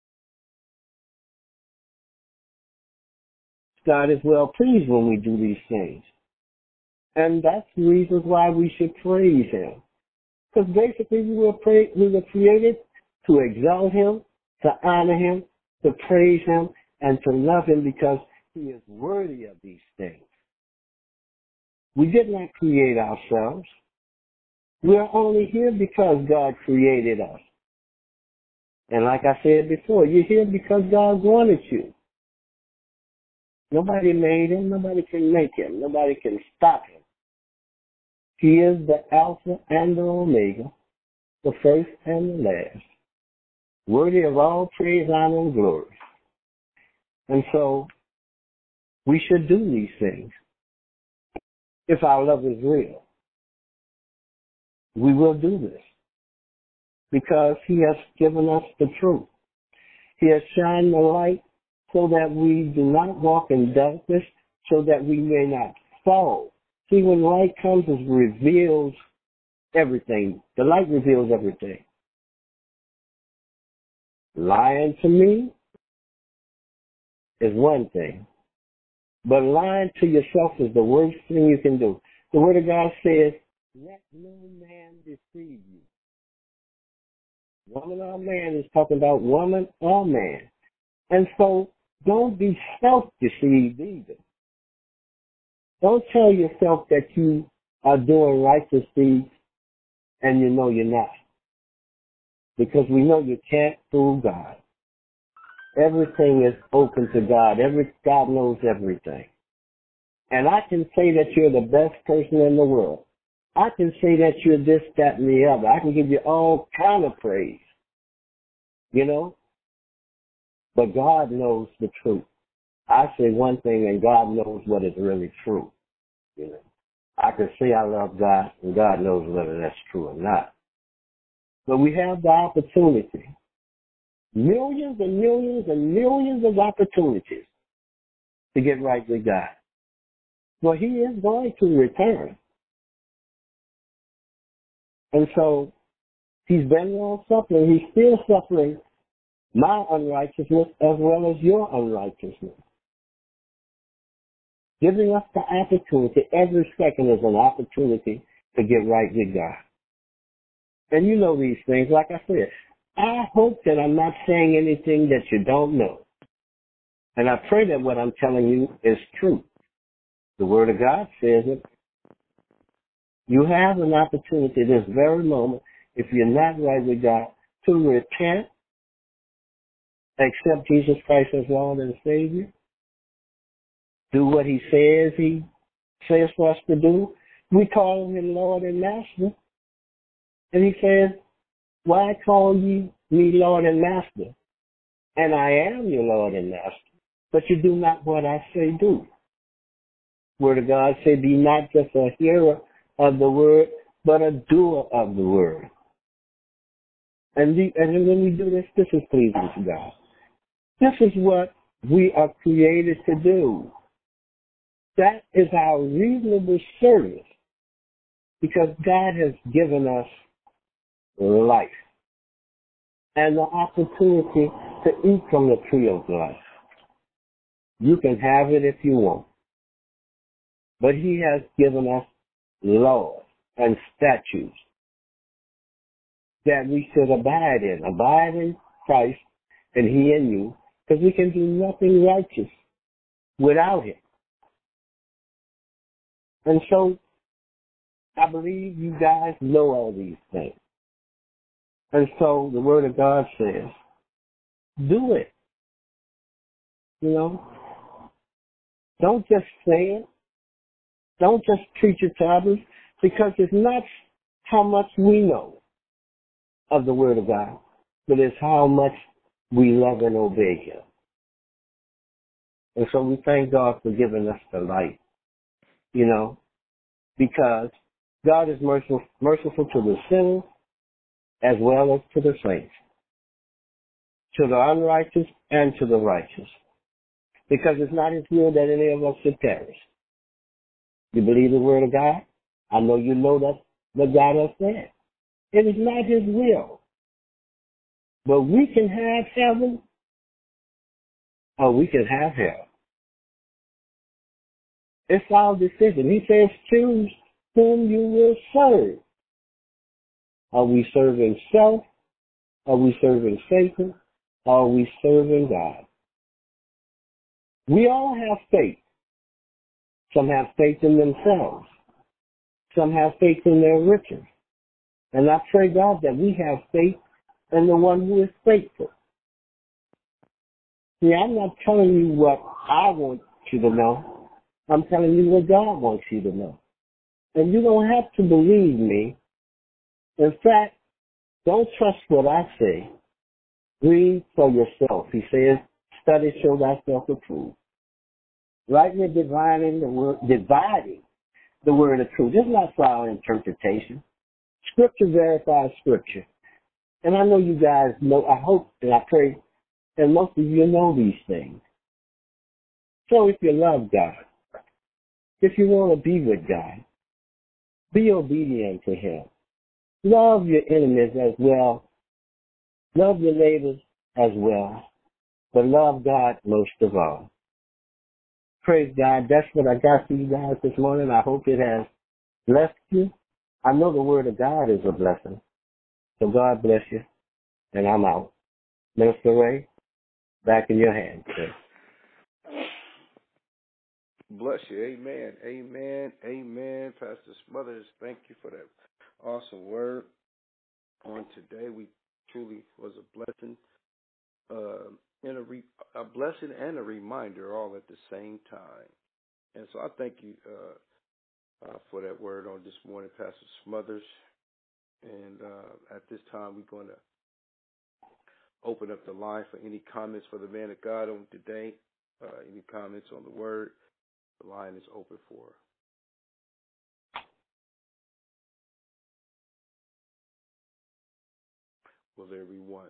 God is well pleased when we do these things. And that's the reason why we should praise him. Because basically we were, pray, we were created to exalt him, to honor him, to praise him, and to love him because he is worthy of these things. We did not create ourselves. We are only here because God created us. And like I said before, you're here because God wanted you. Nobody made him. Nobody can make him. Nobody can stop him. He is the Alpha and the Omega, the first and the last, worthy of all praise, honor, and glory. And so we should do these things. If our love is real, we will do this because he has given us the truth. He has shined the light so that we do not walk in darkness, so that we may not fall. See, when light comes, it reveals everything. The light reveals everything. Lying to me is one thing, but lying to yourself is the worst thing you can do. The Word of God says, let no man deceive you. Woman or man is talking about woman or man. And so don't be self-deceived either. Don't tell yourself that you are doing righteous deeds and you know you're not. Because we know you can't fool God. Everything is open to God. Every God knows everything. And I can say that you're the best person in the world. I can say that you're this, that, and the other. I can give you all kind of praise. You know? But God knows the truth. I say one thing and God knows what is really true. You know? I can say I love God and God knows whether that's true or not. But we have the opportunity. Millions and millions and millions of opportunities to get right with God. Well, he is going to return. And so he's been long suffering. He's still suffering my unrighteousness as well as your unrighteousness. Giving us the opportunity, every second is an opportunity to get right with God. And you know these things, like I said. I hope that I'm not saying anything that you don't know. And I pray that what I'm telling you is true. The Word of God says it. You have an opportunity this very moment, if you're not right with God, to repent, accept Jesus Christ as Lord and Savior, do what he says he says for us to do. We call him Lord and Master. And he says, why call ye me Lord and Master? And I am your Lord and Master. But you do not what I say do. Word of God said, be not just a hearer of the word, but a doer of the word. And, the, and when we do this, this is pleasing to God. This is what we are created to do. That is our reasonable service, because God has given us life and the opportunity to eat from the tree of life. You can have it if you want, but he has given us laws and statutes that we should abide in. Abide in Christ and he in you, because we can do nothing righteous without him. And so I believe you guys know all these things. And so the Word of God says, do it. You know? Don't just say it. Don't just preach it to others, because it's not how much we know of the Word of God, but it's how much we love and obey him. And so we thank God for giving us the light, you know, because God is merciful, merciful to the sinners as well as to the saints, to the unrighteous and to the righteous, because it's not his will that any of us should perish. You believe the Word of God? I know you know that what God has said. It is not his will. But we can have heaven or we can have hell. It's our decision. He says, choose whom you will serve. Are we serving self? Are we serving Satan? Or are we serving God? We all have faith. Some have faith in themselves. Some have faith in their riches. And I pray, God, that we have faith in the one who is faithful. See, I'm not telling you what I want you to know. I'm telling you what God wants you to know. And you don't have to believe me. In fact, don't trust what I say. Read for yourself. He says, study, show thyself approved. Rightly dividing the word, dividing the word of truth. It's not for our interpretation. Scripture verifies Scripture. And I know you guys know, I hope and I pray, and most of you know these things. So if you love God, if you want to be with God, be obedient to Him. Love your enemies as well. Love your neighbors as well. But love God most of all. Praise God. That's what I got for you guys this morning. I hope it has blessed you. I know the Word of God is a blessing. So God bless you. And I'm out. Minister Ray, back in your hands, sir. Bless you. Amen. Amen. Amen. Pastor Smothers, thank you for that awesome word on today. We truly was a blessing, uh, and a, re- a blessing and a reminder all at the same time. And so I thank you uh, uh, for that word on this morning, Pastor Smothers. And uh, at this time, we're going to open up the line for any comments for the man of God on today. Uh, any comments on the word? The line is open for. Will there be one?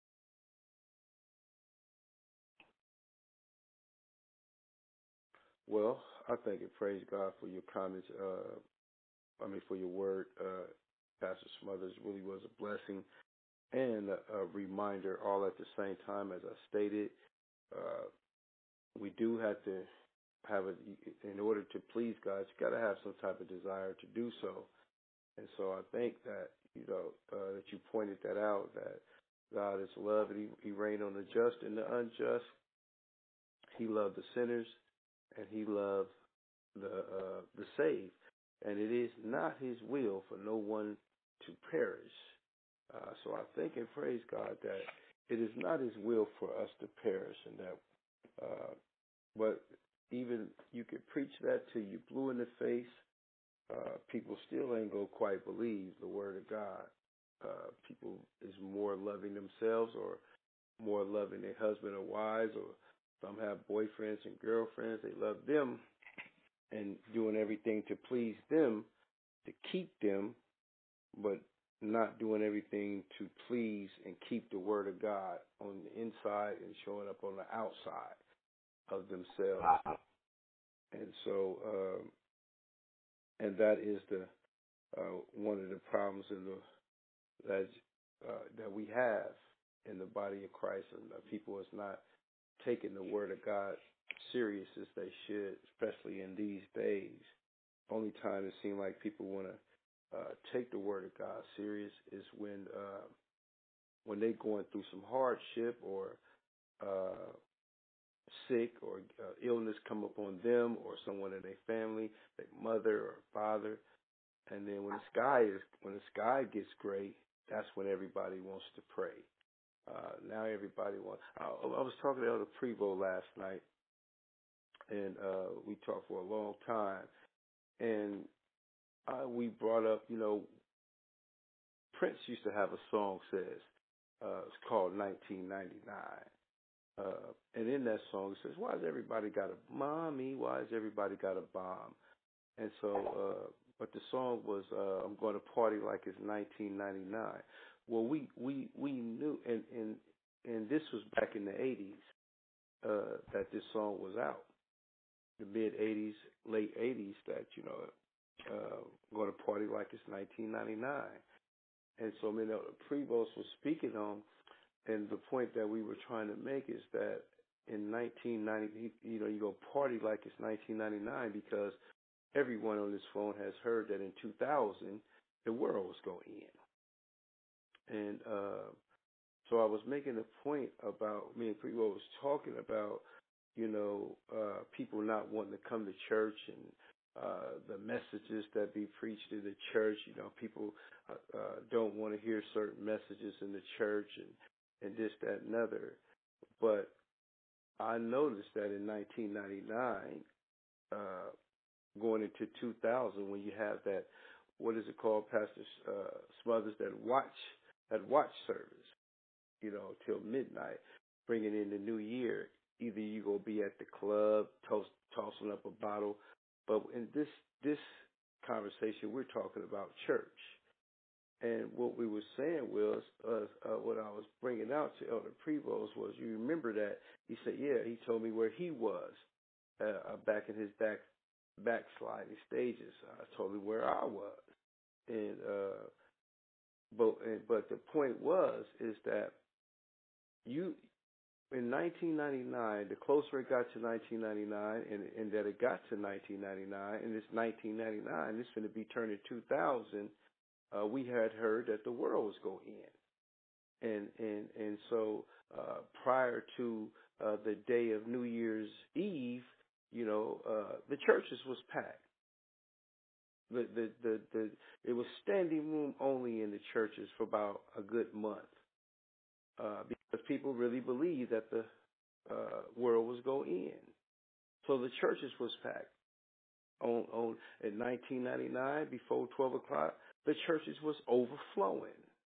Well, I thank and praise God for your comments. Uh, I mean, for your word, uh, Pastor Smothers. Really was a blessing and a, a reminder all at the same time. As I stated, uh, we do have to have a, in order to please God, you got to have some type of desire to do so. And so I think that, you know, uh, that you pointed that out, that God is love and he, he reigned on the just and the unjust. He loved the sinners and he loved the uh, the saved. And it is not his will for no one to perish. Uh, so I thank and praise God that it is not his will for us to perish, and that, uh, but even you could preach that till you blue in the face, uh, people still ain't gonna quite believe the word of God. Uh, people is more loving themselves or more loving their husband or wives, or some have boyfriends and girlfriends. They love them and doing everything to please them, to keep them, but not doing everything to please and keep the word of God on the inside and showing up on the outside of themselves. Wow. And so, um, and that is the uh, one of the problems in the that uh, that we have in the body of Christ, and uh, people is not taking the word of God serious as they should, especially in these days. Only time it seems like people want to Uh, take the word of God serious is when uh, when they're going through some hardship or uh, sick or uh, illness come upon them or someone in their family, their mother or father, and then when the sky is when the sky gets gray, that's when everybody wants to pray. Uh, now everybody wants. I, I was talking to Elder Prevo last night, and uh, we talked for a long time, and uh, we brought up, you know. Prince used to have a song says, uh, it's called nineteen ninety-nine. Uh, and in that song it says, why has everybody got a mommy? Why has everybody got a bomb? And so, uh, but the song was, uh, I'm going to party like it's nineteen ninety-nine. Well, we, we, we knew, and, and, and this was back in the eighties, uh, that this song was out. The mid eighties, late eighties, that, you know, uh, going to party like it's nineteen ninety-nine. And so, you know, Prevost was speaking on, and the point that we were trying to make is that in nineteen ninety, you know, you go party like it's nineteen ninety-nine because everyone on this phone has heard that in two thousand the world was going to end. And uh, so I was making a point about, me and Prevost was talking about, you know, uh, people not wanting to come to church and uh, the messages that be preached in the church. You know, people uh, uh, don't want to hear certain messages in the church and, and this, that, and other. But I noticed that in nineteen ninety-nine, uh, going into two thousand, when you have that, what is it called, Pastor uh, Smothers, that watch, that watch service, you know, till midnight, bringing in the new year. Either you go be at the club, toast, tossing up a bottle, but in this this conversation, we're talking about church. And what we were saying was, uh, uh, what I was bringing out to Elder Prevost was, you remember that he said, yeah, he told me where he was uh, back in his back backsliding stages. I told him where I was, and uh, but and, but the point was is that you. In nineteen ninety-nine, the closer it got to nineteen ninety-nine, and, and that it got to nineteen ninety-nine, and it's nineteen ninety-nine, it's going to be turning two thousand, uh, we had heard that the world was going to end. And, and, and so uh, prior to uh, the day of New Year's Eve, you know, uh, the churches was packed. The, the, the, the, it was standing room only in the churches for about a good month. Uh, because people really believed that the uh, world was going to end. So the churches was packed. On, on in nineteen ninety-nine, before twelve o'clock, the churches was overflowing.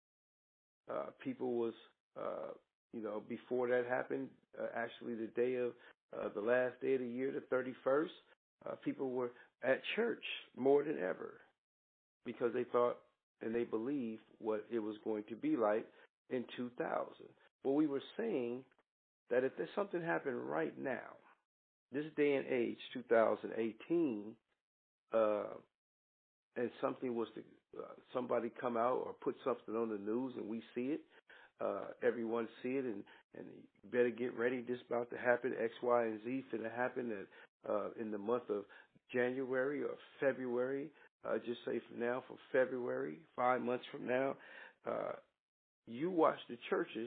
Uh, people was, uh, you know, before that happened, uh, actually the day of, uh, the last day of the year, the thirty-first, uh, people were at church more than ever because they thought and they believed what it was going to be like in two thousand. But we were saying that if there's something happened right now, this day and age, two thousand eighteen, uh, and something was to, uh, somebody come out or put something on the news and we see it, uh, everyone see it, and, and you better get ready. This about to happen, X, Y, and Z finna happen at, uh, in the month of January or February, uh, just say from now, for February, five months from now, uh, you watch the churches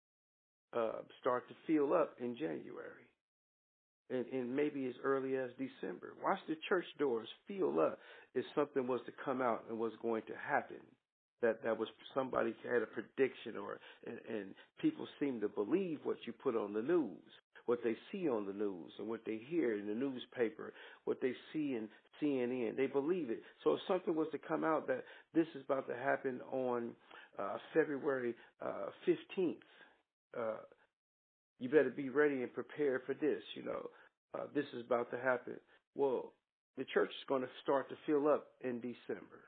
uh, start to fill up in January. And, and maybe as early as December. Watch the church doors fill up if something was to come out and was going to happen. That that was somebody had a prediction, or and, and people seem to believe what you put on the news, what they see on the news, and what they hear in the newspaper, what they see in C N N. They believe it. So if something was to come out that this is about to happen on uh, February uh, fifteenth, uh, you better be ready and prepared for this. You know, uh, this is about to happen. Well, the church is going to start to fill up in December,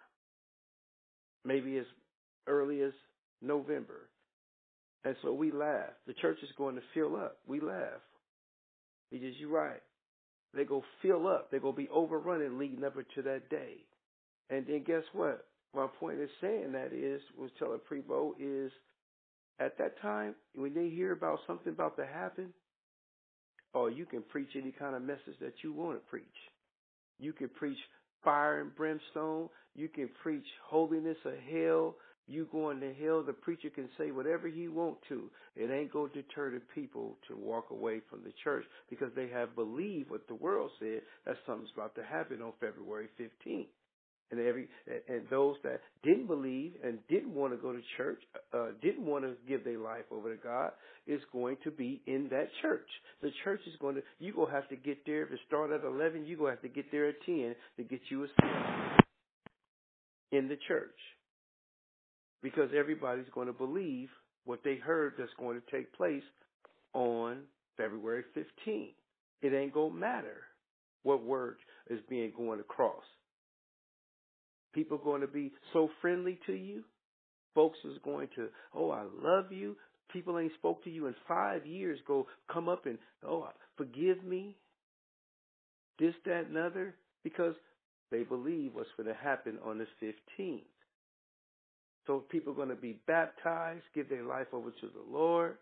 maybe as early as November. And so we laugh. The church is going to fill up. We laugh. Because you're right. They're going to fill up. They're going to be overrunning leading up to that day. And then guess what? My point is saying that is, was telling Prevo is, at that time, when they hear about something about to happen, or you can preach any kind of message that you want to preach. You can preach fire and brimstone. You can preach holiness of hell. You going to hell, the preacher can say whatever he want to. It ain't going to deter the people to walk away from the church because they have believed what the world said, that something's about to happen on February fifteenth. And every and those that didn't believe and didn't want to go to church, uh, didn't want to give their life over to God, is going to be in that church. The church is going to, you're going to have to get there. If it start at eleven, you're going to have to get there at ten to get you a seat in the church. Because everybody's going to believe what they heard that's going to take place on February fifteenth. It ain't going to matter what word is being going across. People are going to be so friendly to you. Folks is going to, oh, I love you. People ain't spoke to you in five years. Go come up and, oh, forgive me. This, that, and other. Because they believe what's going to happen on the fifteenth. So people are going to be baptized, give their life over to the Lord.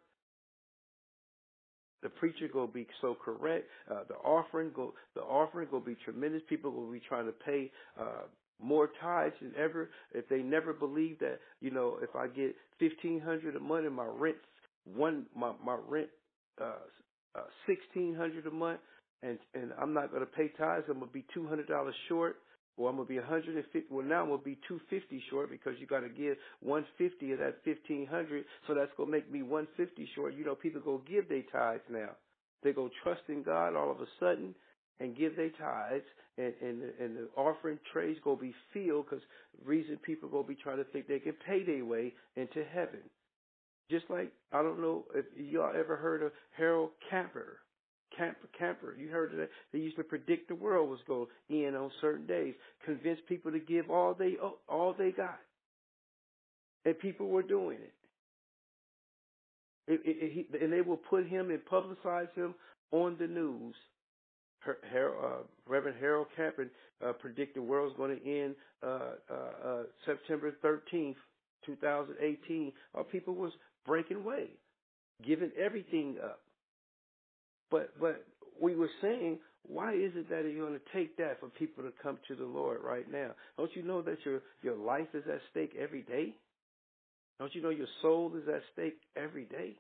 The preacher gonna be so correct. Uh, the offering go, the offering gonna be tremendous. People will be trying to pay uh, more tithes than ever. If they never believe that, you know, if I get fifteen hundred a month and my rent one, my my rent uh, uh, sixteen hundred a month, and and I'm not gonna pay tithes, I'm gonna be two hundred dollars short. Or I'm gonna be one hundred fifty. Well, now I'm gonna be two hundred fifty short because you got to give one hundred fifty of that fifteen hundred. So that's gonna make me one hundred fifty short. You know, people go give their tithes now. They go trust in God all of a sudden and give their tithes, and and and the offering trays gonna be filled because reason people gonna be trying to think they can pay their way into heaven. Just like, I don't know if y'all ever heard of Harold Camper. Camper, Camper, you heard of that? They used to predict the world was going to end on certain days, convince people to give all they all they got, and people were doing it. It, it, it he, and they will put him and publicize him on the news. Her, Her, uh, Reverend Harold Camper uh, predicted the world's going to end uh, uh, uh, September thirteenth, two thousand eighteen. Our people was breaking away, giving everything up. But but we were saying, why is it that you're going to take that for people to come to the Lord right now? Don't you know that your your life is at stake every day? Don't you know your soul is at stake every day?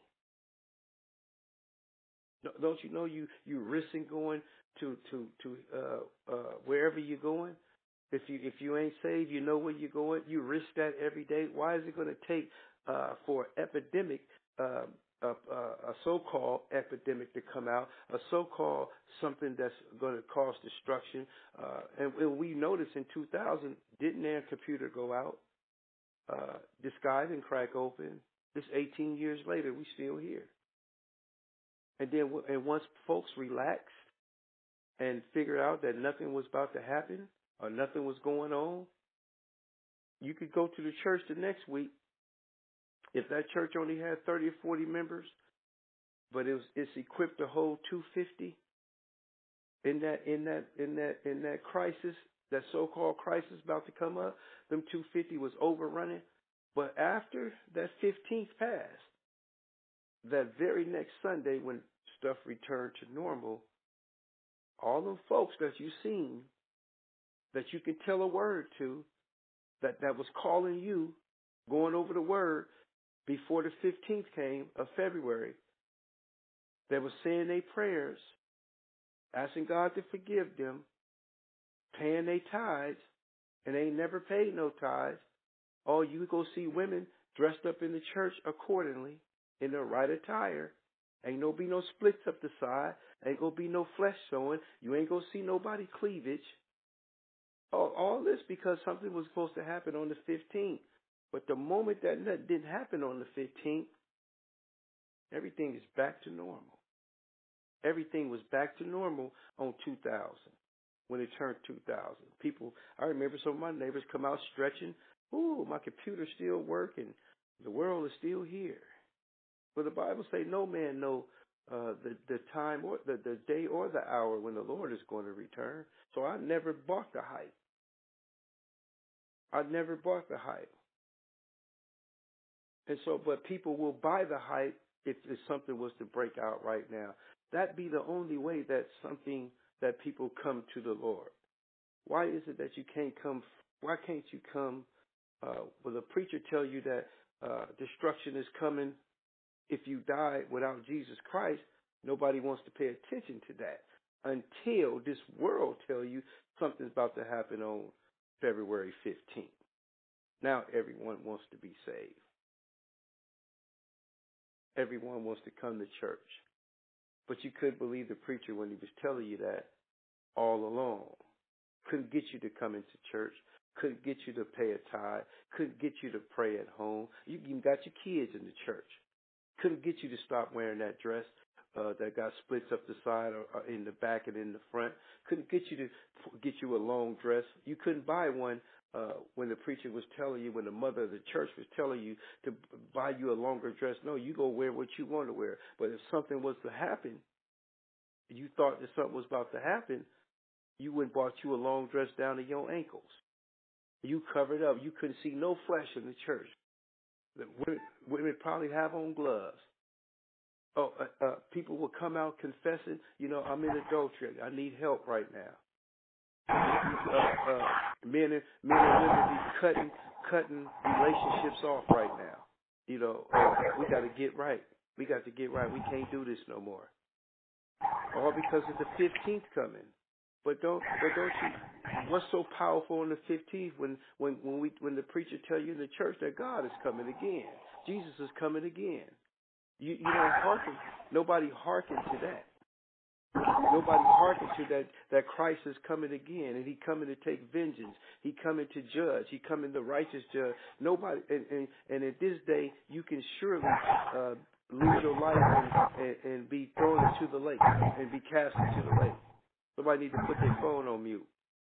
Don't you know you you risking going to to to uh, uh, wherever you're going? If you if you ain't saved, you know where you're going. You risk that every day. Why is it going to take uh, for epidemic? Uh, A, a so-called epidemic to come out, a so-called something that's going to cause destruction. Uh, and, and we noticed in two thousand, didn't their computer go out? Uh, the sky didn't crack open. This eighteen years later, we still here. And then, and once folks relaxed and figured out that nothing was about to happen or nothing was going on, you could go to the church the next week. If that church only had thirty or forty members, but it was, it's equipped to hold two hundred fifty in that in that in that in that crisis, that so-called crisis about to come up. Them two hundred fifty was overrunning. But after that fifteenth passed, that very next Sunday when stuff returned to normal, all them folks that you seen, that you can tell a word to, that that was calling you, going over the word before the fifteenth came of February. They were saying their prayers, asking God to forgive them, paying their tithes, and they ain't never paid no tithes. Or you go see women dressed up in the church accordingly, in the right attire. Ain't no be no splits up the side. Ain't gonna be no flesh showing. You ain't gonna see nobody cleavage. All, all this because something was supposed to happen on the fifteenth. But the moment that nothing didn't happen on the fifteenth, everything is back to normal. Everything was back to normal on two thousand, when it turned two thousand. People, I remember some of my neighbors come out stretching. Ooh, my computer's still working. The world is still here. But the Bible say no man know uh, the, the time or the, the day or the hour when the Lord is going to return. So I never bought the hype. I never bought the hype. And so, but people will buy the hype if, if something was to break out right now. That'd be the only way that something that people come to the Lord. Why is it that you can't come? Why can't you come? Uh, will the preacher tell you that uh, destruction is coming if you die without Jesus Christ? Nobody wants to pay attention to that until this world tell you something's about to happen on February fifteenth. Now everyone wants to be saved. Everyone wants to come to church. But you couldn't believe the preacher when he was telling you that all along. Couldn't get you to come into church. Couldn't get you to pay a tithe. Couldn't get you to pray at home. You even got your kids in the church. Couldn't get you to stop wearing that dress uh, that got splits up the side or, or in the back and in the front. Couldn't get you to get you a long dress. You couldn't buy one uh, when the preacher was telling you, when the mother of the church was telling you to buy you a longer dress. No, you go wear what you want to wear. But if something was to happen, you thought that something was about to happen, you went and bought you a long dress down to your ankles. You covered up. You couldn't see no flesh in the church. The women, women probably have on gloves. Oh, uh, uh, people will come out confessing, you know, I'm in adultery. I need help right now. Uh, uh, men and men and women be cutting cutting relationships off right now. You know, uh, we got to get right. We got to get right. We can't do this no more. All because of the fifteenth coming. But don't, but don't you? What's so powerful on the fifteenth when when when we when the preacher tell you in the church that God is coming again, Jesus is coming again. You you don't hearken. Nobody hearken to that. Nobody hearken to that, that Christ is coming again, and he coming to take vengeance. He coming to judge. He coming to righteous judge. Nobody, and, and, and at this day, you can surely uh, lose your life and, and, and be thrown into the lake and be cast into the lake. Somebody needs to put their phone on mute.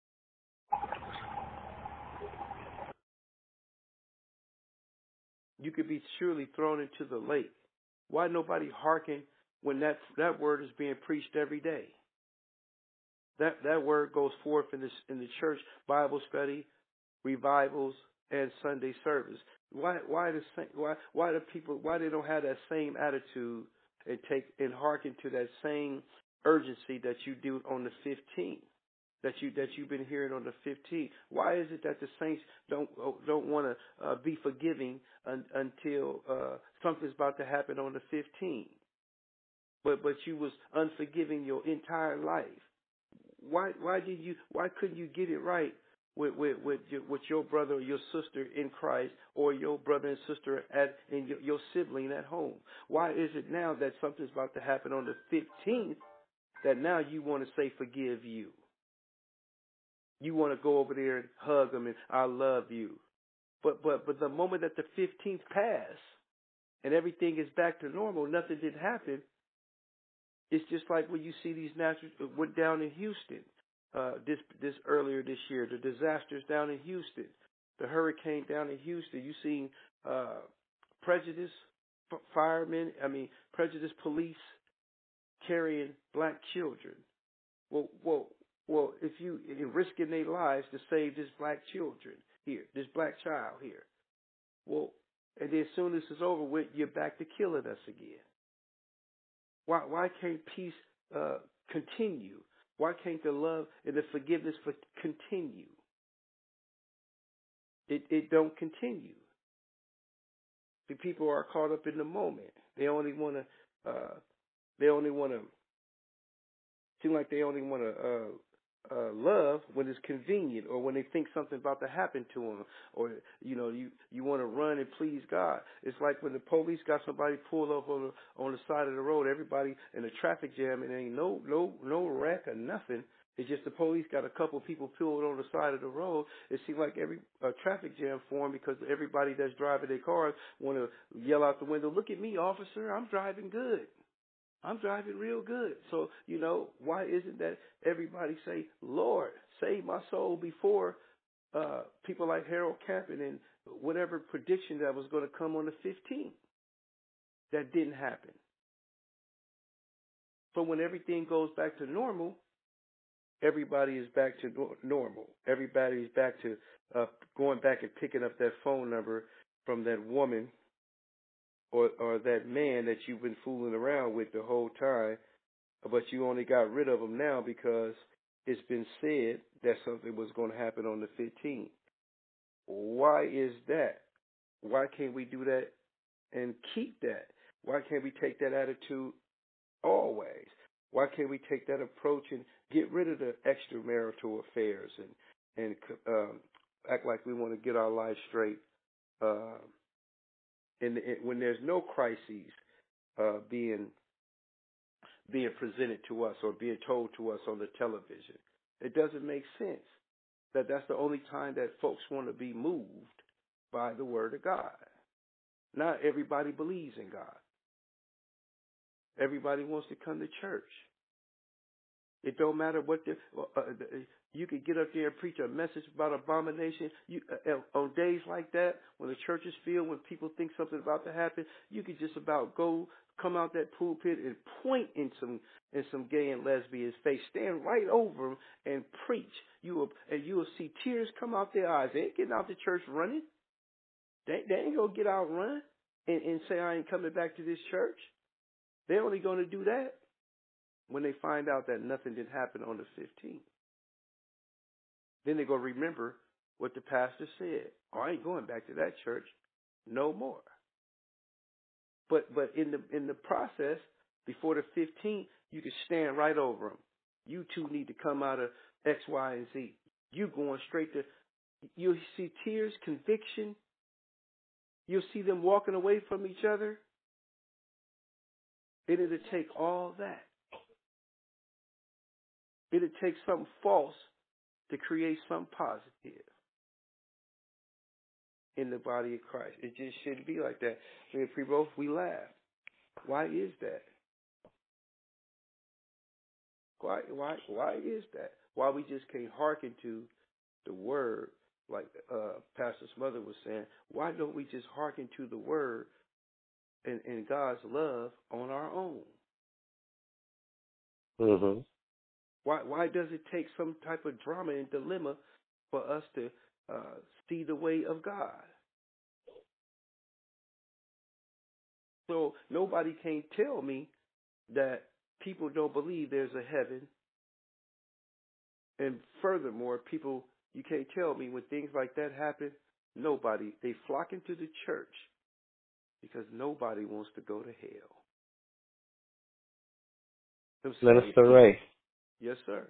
You could be surely thrown into the lake. Why nobody hearken when that that word is being preached every day? That that word goes forth in this in the church Bible study, revivals, and Sunday service. Why why the why why the people why they don't have that same attitude and take and hearken to that same urgency that you do on the fifteenth, that you that you've been hearing on the fifteenth? Why is it that the saints don't don't want to uh, be forgiving un, until uh, something's about to happen on the fifteenth? But but you was unforgiving your entire life. Why why did you why couldn't you get it right with with with your, with your brother or your sister in Christ, or your brother and sister at and your, your sibling at home? Why is it now that something's about to happen on the fifteenth that now you want to say forgive you? You want to go over there and hug them and I love you. But but but the moment that the fifteenth passed and everything is back to normal, nothing did happen. It's just like when you see these natural went down in Houston uh, this this earlier this year, the disasters down in Houston, the hurricane down in Houston. You seen uh, prejudice f- firemen, I mean prejudice police carrying black children. Well, well, well. If you in risking their lives to save this black children here, this black child here, well, and then as soon as it's over with, you're back to killing us again. Why why can't peace uh, continue? Why can't the love and the forgiveness for continue? It it don't continue. The people are caught up in the moment. They only want to. Uh, they only want to. Seem like they only want to uh, uh, love when it's convenient, or when they think something's about to happen to them, or you know you, you want to run and please God. It's like when the police got somebody pulled up on the on the side of the road. Everybody in a traffic jam, and ain't no no no wreck or nothing. It's just the police got a couple people pulled on the side of the road. It seems like every uh, traffic jam formed because everybody that's driving their cars want to yell out the window, "Look at me, officer! I'm driving good. I'm driving real good." So, you know, why isn't that everybody say, "Lord, save my soul," before uh, people like Harold Camping and whatever prediction that was going to come on the fifteenth? That didn't happen. So when everything goes back to normal, everybody is back to no- normal. Everybody is back to uh, going back and picking up that phone number from that woman or, or that man that you've been fooling around with the whole time, but you only got rid of them now because it's been said that something was going to happen on the fifteenth. Why is that? Why can't we do that and keep that? Why can't we take that attitude always? Why can't we take that approach and get rid of the extramarital affairs and and um, act like we want to get our life straight? Uh, and, and when there's no crises uh, being being presented to us or being told to us on the television, it doesn't make sense. That that's the only time that folks want to be moved by the Word of God. Not everybody believes in God. Everybody wants to come to church. It don't matter what the, uh, you could get up there and preach a message about abomination. You uh, on days like that, when the church is filled, when people think something's about to happen, you could just about go come out that pulpit and point in some in some gay and lesbians' face, stand right over them and preach. You will, and you will see tears come out their eyes. They ain't getting out the church running. They, they ain't gonna get out run and, and say I ain't coming back to this church. They're only gonna do that when they find out that nothing did happen on the fifteenth. Then they're gonna remember what the pastor said. Oh, I ain't going back to that church no more. But but in the in the process, before the fifteenth, you can stand right over them. You two need to come out of X, Y, and Z. You going straight to, you'll see tears, conviction. You'll see them walking away from each other. It'll take all that. It'll take something false to create something positive in the body of Christ. It just shouldn't be like that. Me and Pre-Both, we laugh. Why is that? Why, why, why is that? Why we just can't hearken to the word, like uh, Pastor's mother was saying? Why don't we just hearken to the word and, and God's love on our own? Mm-hmm. Why, why does it take some type of drama and dilemma for us to uh, see the way of God? So nobody can tell me that people don't believe there's a heaven. And furthermore, people, you can't tell me when things like that happen, nobody, they flock into the church because nobody wants to go to hell. Minister Ray. Yes, sir.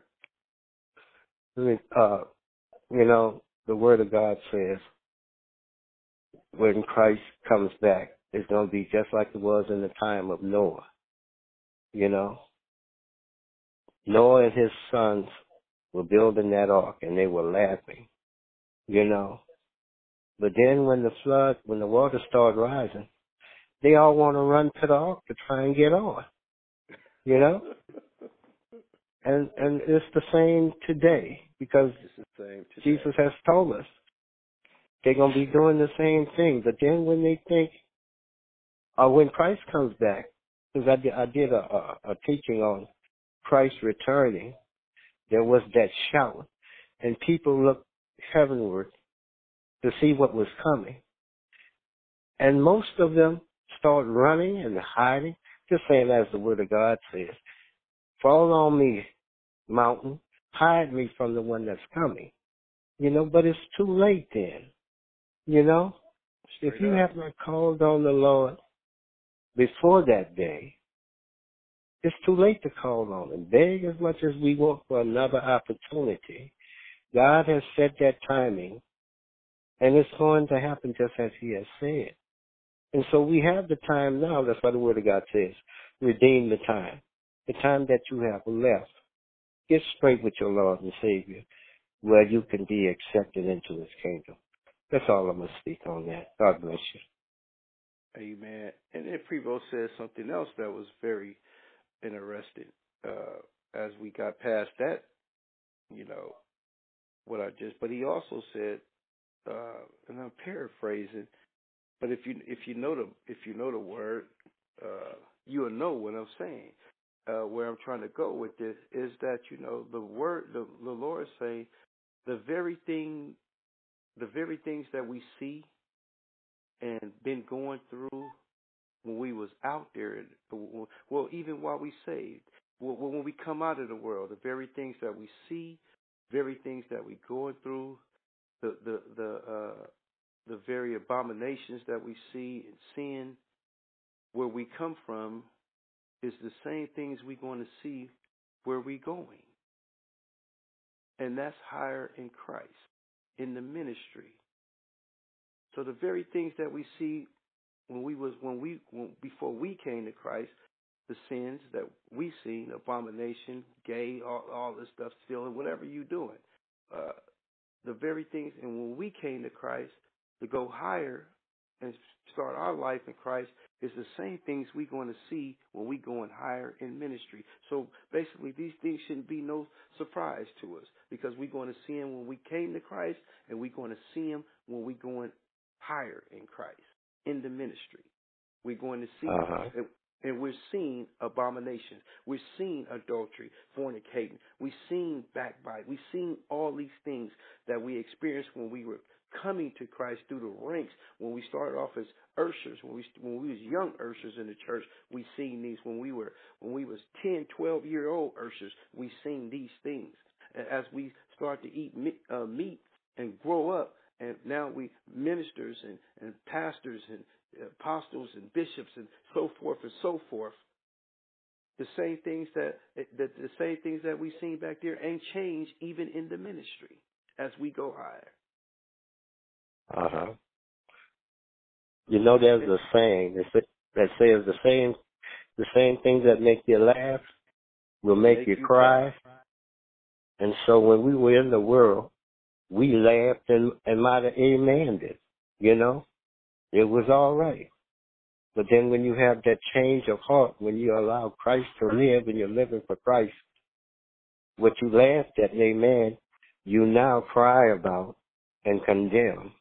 Uh, you know, the Word of God says when Christ comes back, it's going to be just like it was in the time of Noah. You know, Noah and his sons were building that ark, and they were laughing, you know. But then when the flood, when the water started rising, they all want to run to the ark to try and get on, you know. And and it's the same today because it's the same today. Jesus has told us they're going to be doing the same thing. But then when they think, or when Christ comes back, because I did, I did a, a, a teaching on Christ returning, there was that shout, and people looked heavenward to see what was coming. And most of them start running and hiding, just saying as the Word of God says, fall on me, mountain, hide me from the one that's coming. You know, but it's too late then. You know, Straight if you up. have not called on the Lord before that day, it's too late to call on Him. Beg as much as we want for another opportunity. God has set that timing, and it's going to happen just as He has said. And so we have the time now. That's why the Word of God says, redeem the time, the time that you have left. Get straight with your Lord and Savior, where you can be accepted into His kingdom. That's all I'm going to speak on that. God bless you. Amen. And then Prevost said something else that was very interesting. Uh, as we got past that, you know, what I just, but he also said, uh, and I'm paraphrasing, but if you if you know the if you know the word, uh, you'll know what I'm saying. Uh, where I'm trying to go with this is that, you know, the word, the, the Lord is saying, the very thing, the very things that we see and been going through when we was out there, well, even while we saved, well, when we come out of the world, the very things that we see, very things that we going through, the the the uh, the very abominations that we see and sin, where we come from, is the same things we're going to see where we going, and that's higher in Christ, in the ministry. So the very things that we see when we was when we when, before we came to Christ, the sins that we seen, abomination, gay, all, all this stuff, stealing, whatever you doing, uh, the very things. And when we came to Christ to go higher and start our life in Christ, is the same things we're going to see when we going higher in ministry. So basically, these things shouldn't be no surprise to us, because we're going to see Him when we came to Christ, and we're going to see Him when we going higher in Christ in the ministry. We're going to see uh-huh. Him. And we're seeing abominations. We're seeing adultery, fornicating. We're seeing backbite. We're seeing all these things that we experienced when we were coming to Christ through the ranks. When we started off as ushers, when we when we was young ushers in the church, we seen these. When we were when we was ten, twelve year old ushers, we seen these things. And as we start to eat meat, uh, meat and grow up, and now we ministers and, and pastors and apostles and bishops and so forth and so forth. The same things that, that the same things that we seen back there ain't changed even in the ministry as we go higher. Uh huh. You know, there's a saying that sa- that says the same the same things that make you laugh will make, make you, you cry. cry. And so when we were in the world, we laughed and, and might have amened it. You know, it was all right. But then when you have that change of heart, when you allow Christ to live and you're living for Christ, what you laughed at, amen, you now cry about and condemn.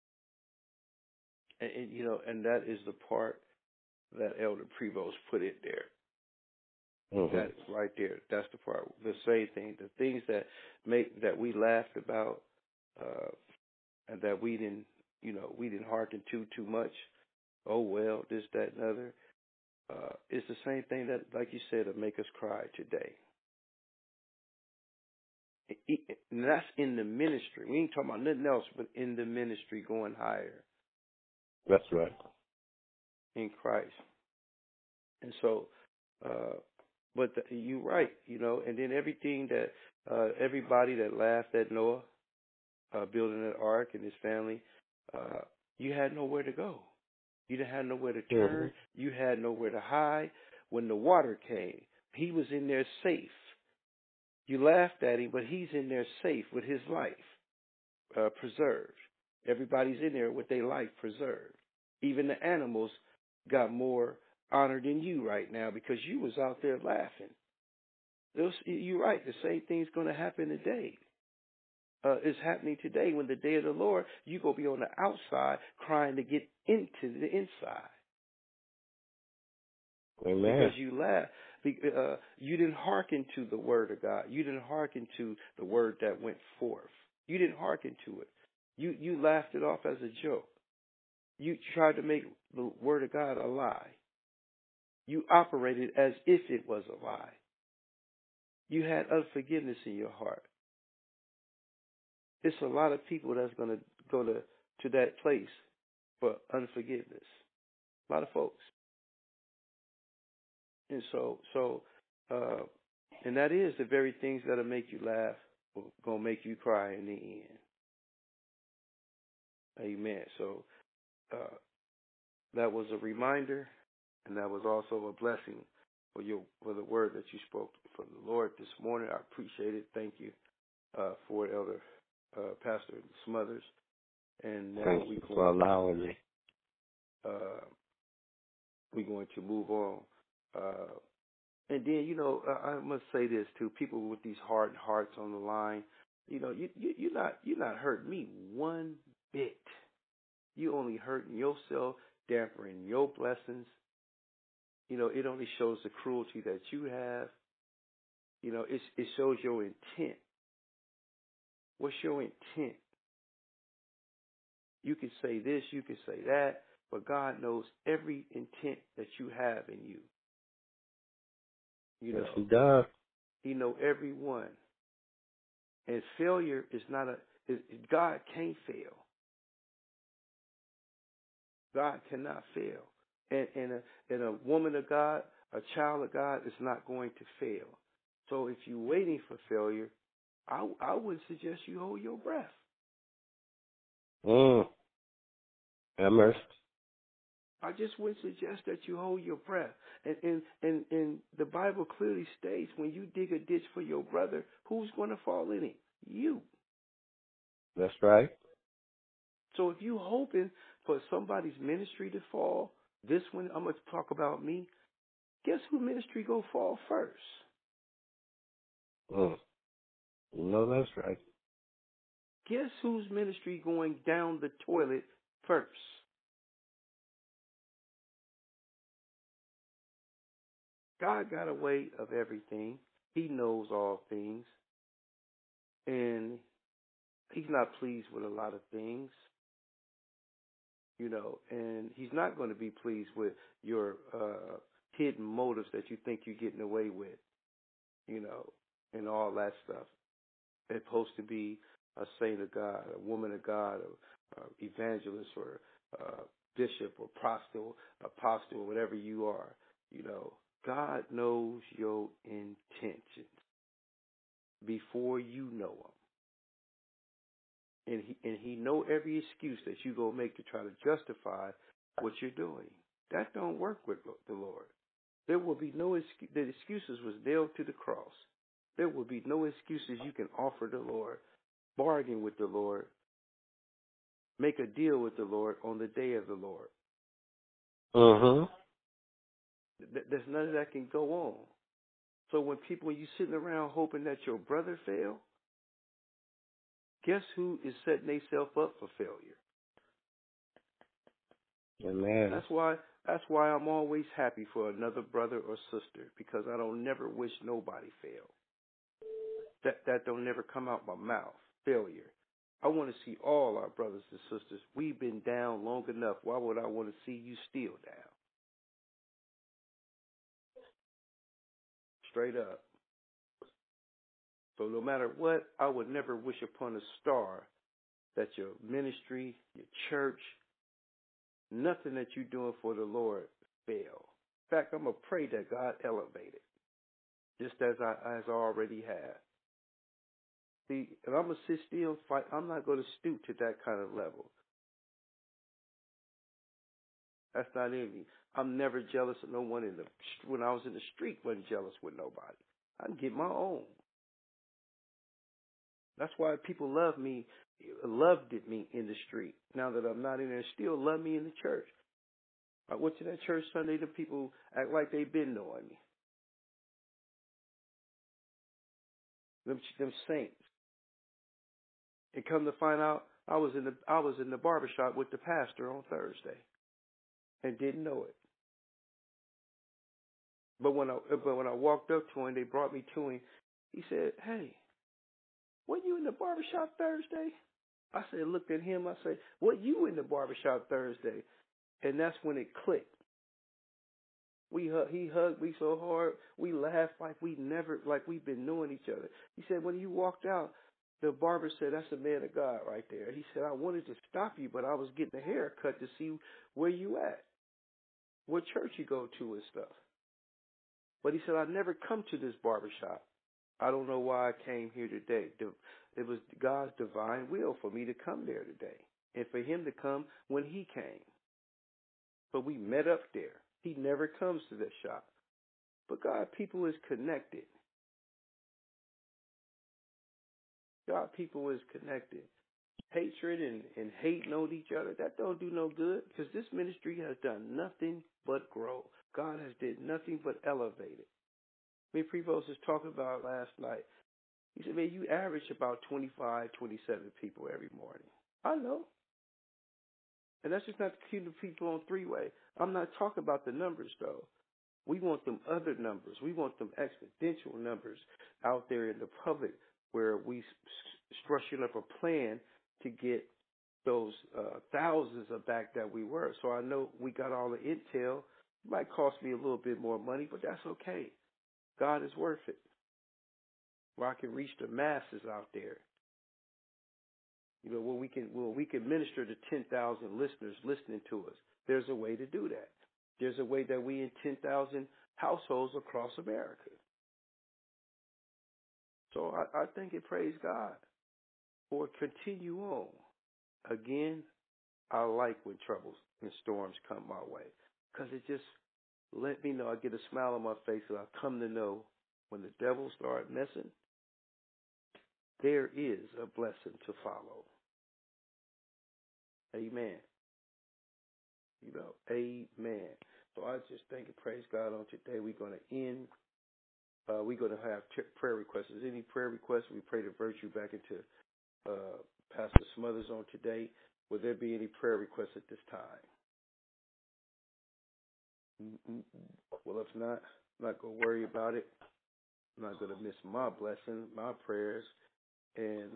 And, and you know, and that is the part that Elder Prevost put it there. Mm-hmm. That's right there. That's the part. The same thing. The things that make that we laughed about, uh, and that we didn't, you know, we didn't hearken to too much. Oh well, this, that, and other. Uh, it's the same thing that, like you said, will make us cry today. It, it, and that's in the ministry. We ain't talking about nothing else, but in the ministry, going higher. That's right. In Christ. And so, uh, but the, you're right, you know, and then everything that, uh, everybody that laughed at Noah, uh, building an ark and his family, uh, you had nowhere to go. You didn't have nowhere to turn. Mm-hmm. You had nowhere to hide. When the water came, he was in there safe. You laughed at him, but he's in there safe with his life uh, preserved. Everybody's in there with their life preserved. Even the animals got more honor than you right now because you was out there laughing. Was, you're right. The same thing's going to happen today. Uh, it's happening today. When the day of the Lord, you going to be on the outside crying to get into the inside. Amen. Because you laugh. Uh, you didn't hearken to the word of God. You didn't hearken to the word that went forth. You didn't hearken to it. You you laughed it off as a joke. You tried to make the word of God a lie. You operated as if it was a lie. You had unforgiveness in your heart. It's a lot of people that's going to go to, to that place for unforgiveness. A lot of folks. And so, so, uh, and that is the very things that'll make you laugh or going to make you cry in the end. Amen. So, uh, that was a reminder, and that was also a blessing for your, for the word that you spoke from the Lord this morning. I appreciate it. Thank you, uh, for it, Elder, uh, Pastor Smothers. And now Thank we you going for allowing me. Uh, we're going to move on. Uh, and then, you know, I, I must say this too: people with these hard hearts on the line, you know, you, you you're not you're not hurting me one bit. You only hurting yourself, dampering your blessings. You know, it only shows the cruelty that you have. You know, it it shows your intent. What's your intent? You can say this, you can say that, but God knows every intent that you have in you. You know, yes, He does. He knows every one. And failure is not a, is, God can't fail. God cannot fail. And, and, a, and a woman of God, a child of God is not going to fail. So if you're waiting for failure, I, I would suggest you hold your breath. Mm. Have mercy. I just would suggest that you hold your breath. And, and, and, and the Bible clearly states when you dig a ditch for your brother, who's going to fall in it? You. That's right. So if you're hoping for somebody's ministry to fall, this one, I'm going to talk about me, guess who ministry go fall first? Mm. No, that's right. Guess whose ministry going down the toilet first? God got a way of everything. He knows all things. And he's not pleased with a lot of things, you know, and he's not going to be pleased with your uh, hidden motives that you think you're getting away with, you know, and all that stuff. It's supposed to be a saint of God, a woman of God, or, or evangelist, or uh, bishop, or apostle, apostle, whatever you are. You know, God knows your intentions before you know them, and he and he know every excuse that you go make to try to justify what you're doing. That don't work with the Lord. There will be no excuse. The excuses was nailed to the cross. There will be no excuses you can offer the Lord, bargain with the Lord, make a deal with the Lord on the day of the Lord. Uh-huh. There's none of that can go on. So when people, when you're sitting around hoping that your brother fail, guess who is setting themselves up for failure? Amen. That's why. That's why I'm always happy for another brother or sister, because I don't never wish nobody fail. That that don't never come out my mouth. Failure. I want to see all our brothers and sisters. We've been down long enough. Why would I want to see you still down? Straight up. So no matter what, I would never wish upon a star that your ministry, your church, nothing that you're doing for the Lord fail. In fact, I'm going to pray that God elevate it, just as I, as I already have. See, and I'm going to sit still and fight. I'm not going to stoop to that kind of level. That's not in me. I'm never jealous of no one in the, when I was in the street, wasn't jealous with nobody. I can get my own. That's why people love me, loved it me in the street. Now that I'm not in there, still love me in the church. I went to that church Sunday, the people act like they've been knowing me. Them, them saints. And come to find out, I was in the I was in the barbershop with the pastor on Thursday, and didn't know it. But when I but when I walked up to him, they brought me to him. He said, "Hey, weren't you in the barbershop Thursday?" I said, looked at him. I said, "What you in the barbershop Thursday?" And that's when it clicked. We he hugged me so hard, we laughed like we never like we've been knowing each other. He said, when you walked out, the barber said, "That's a man of God right there." He said, "I wanted to stop you, but I was getting a haircut to see where you at, what church you go to and stuff." But he said, "I never come to this barbershop. I don't know why I came here today. It was God's divine will for me to come there today, and for him to come when he came." But we met up there. He never comes to that shop. But God, people is connected. God, people is connected. Hatred and, and hating on each other, that don't do no good, because this ministry has done nothing but grow. God has did nothing but elevate it. Me and Prevost was talking about last night. He said, "Man, you average about twenty-five, twenty-seven people every morning." I know. And that's just not keeping the people on three-way. I'm not talking about the numbers, though. We want them other numbers. We want them exponential numbers out there in the public, where we structured up a plan to get those uh, thousands of back that we were. So I know we got all the intel. It might cost me a little bit more money, but that's okay. God is worth it. Where I can reach the masses out there. You know, where we can where we can minister to ten thousand listeners listening to us. There's a way to do that. There's a way that we in ten thousand households across America. So I, I think it praise God for continue on. Again, I like when troubles and storms come my way, because it just let me know. I get a smile on my face, and I come to know when the devil start messing, there is a blessing to follow. Amen. You know, amen. So I just thank and praise God on today. We're going to end. Uh, we're going to have t- prayer requests. Is any prayer requests? We pray the virtue back into uh, Pastor Smothers on today. Will there be any prayer requests at this time? Mm-mm-mm. Well, if not, I'm not going to worry about it. I'm not going to miss my blessing, my prayers. And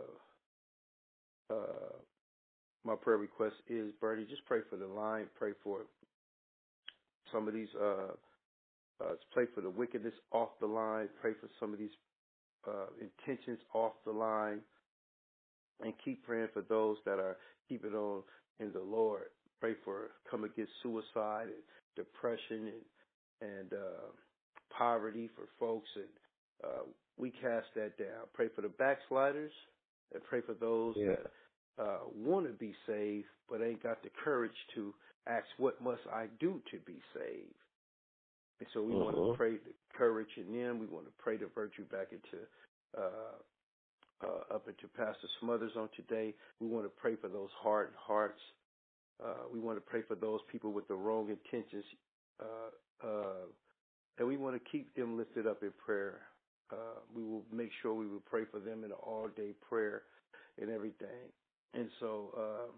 uh, uh, my prayer request is, Bernie, just pray for the line. Pray for some of these, uh, uh, pray for the wickedness off the line. Pray for some of these uh, intentions off the line. And keep praying for those that are keeping on in the Lord. Pray for, come against suicide and depression and, and uh, poverty for folks. And uh, we cast that down. Pray for the backsliders and pray for those yeah. that uh, want to be saved but ain't got the courage to ask, what must I do to be saved? And so we uh-huh. want to pray the courage in them. We want to pray the virtue back into uh Uh, up into Pastor Smothers on today. We want to pray for those hardened hearts. Uh, we want to pray for those people with the wrong intentions. Uh, uh, and we want to keep them lifted up in prayer. Uh, we will make sure we will pray for them in an all-day prayer and everything. And so, uh,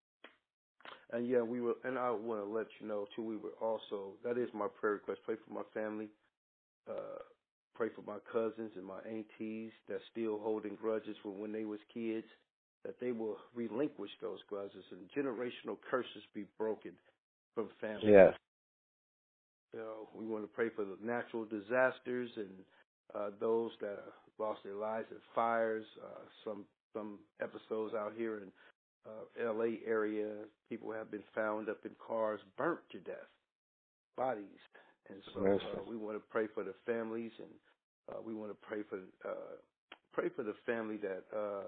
and yeah, we will, and I want to let you know, too, we were also, that is my prayer request, pray for my family. Uh, Pray for my cousins and my aunties that still holding grudges from when they was kids, that they will relinquish those grudges and generational curses be broken from families. Yes. You know, we want to pray for the natural disasters and uh, those that lost their lives in fires. Uh, some some episodes out here in uh, L A area, people have been found up in cars, burnt to death, bodies. And so uh, we want to pray for the families, and uh, we want to pray for uh, pray for the family that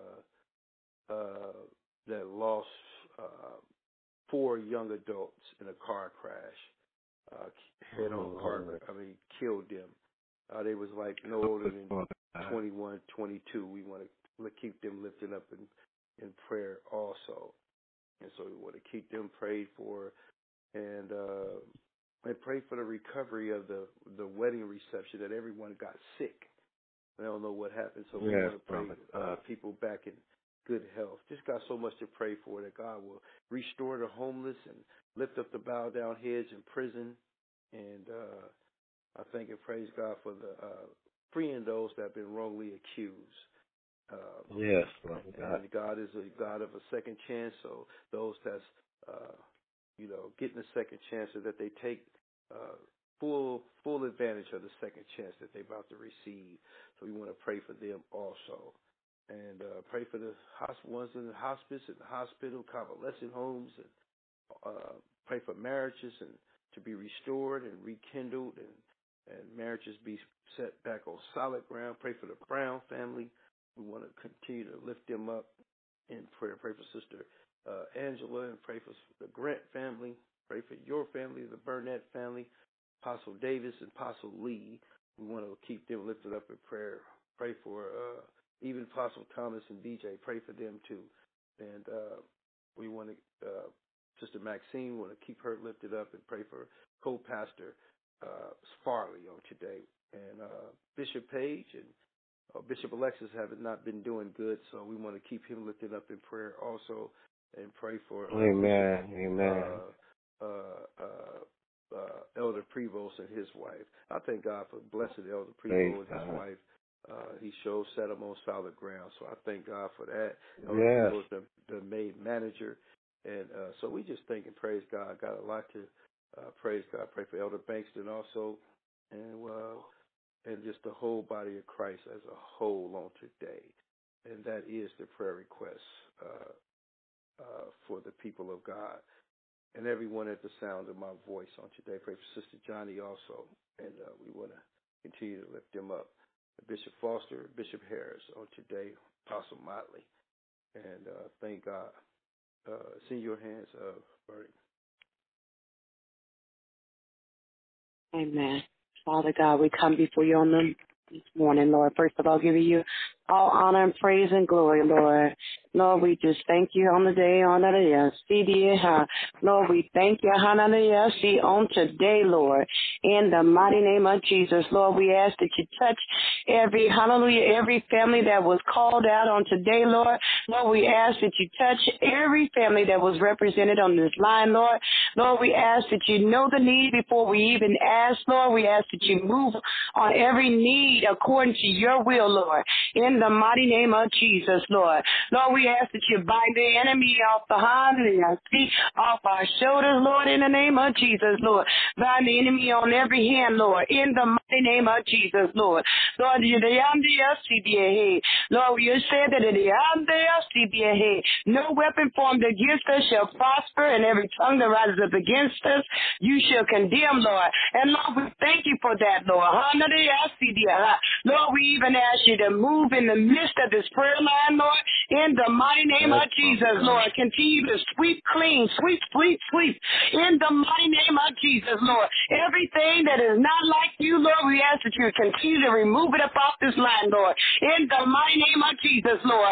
uh, uh, that lost uh, four young adults in a car crash, uh, head-on car. I mean, killed them. Uh, they was like no older than twenty-one, twenty-two. We want to keep them lifted up in in prayer also, and so we want to keep them prayed for, and. Uh, And pray for the recovery of the the wedding reception, that everyone got sick. They don't know what happened, so we yes, want to pray uh, people back in good health. Just got so much to pray for, that God will restore the homeless and lift up the bowed down heads in prison. And uh, I thank and praise God for the uh, freeing those that have been wrongly accused. Uh, yes, God. And God is a God of a second chance, so those that's uh, you know, getting a second chance, so that they take uh, full full advantage of the second chance that they're about to receive. So we want to pray for them also. And uh, pray for the ones in the hospice and the hospital, convalescent homes, and uh, pray for marriages and to be restored and rekindled, and, and marriages be set back on solid ground. Pray for the Brown family. We want to continue to lift them up in prayer. Pray for Sister Uh, Angela, and pray for the Grant family. Pray for your family, the Burnett family, Apostle Davis and Apostle Lee. We want to keep them lifted up in prayer. Pray for uh, even Apostle Thomas and D J. Pray for them too. And uh, we want to, uh, Sister Maxine, we want to keep her lifted up, and pray for co-pastor uh, Sparley on today. And uh, Bishop Page and uh, Bishop Alexis have not been doing good, so we want to keep him lifted up in prayer also. And pray for uh, Amen, Amen. Uh, uh, uh, uh, Elder Prevost and his wife. I thank God for blessing Elder Prevost and his wife. Uh, he showed set them on solid ground, so I thank God for that. Elder yes. Prevost, the, the maid manager, and uh, so we just thank and praise God. Got a lot to uh, praise God. Pray for Elder Bankston also, and uh, and just the whole body of Christ as a whole on today. And that is the prayer request. Uh, Uh, for the people of God, and everyone at the sound of my voice on today. Pray for Sister Johnny also, and uh, we want to continue to lift them up. Bishop Foster, Bishop Harris on today, Apostle Motley, and uh, thank God. Uh, it's in your hands, uh, Bernie. Amen. Father God, we come before you on them this morning, Lord. First of all, giving you all honor and praise and glory, Lord. Lord, we just thank you on the day, on the day. Lord, we thank you, hallelujah, see on today, Lord, in the mighty name of Jesus. Lord, we ask that you touch every, hallelujah, every family that was called out on today, Lord. Lord, we ask that you touch every family that was represented on this line, Lord. Lord, we ask that you know the need before we even ask, Lord. We ask that you move on every need according to your will, Lord. In the mighty name of Jesus, Lord. Lord, we ask that you bind the enemy off the hand and our feet, off our shoulders, Lord, in the name of Jesus, Lord. Bind the enemy on every hand, Lord, in the mighty name of Jesus, Lord. Lord, you the Lord, you said that in the no weapon formed against us shall prosper, and every tongue that rises up against us, you shall condemn, Lord. And Lord, we thank you for that, Lord. Lord, we even ask you to move in the midst of this prayer line, Lord, in the mighty name of Jesus, Lord. Continue to sweep clean, sweep, sweep, sweep, in the mighty name of Jesus, Lord. Everything that is not like you, Lord, we ask that you continue to remove it up off this line, Lord, in the mighty name of Jesus, Lord.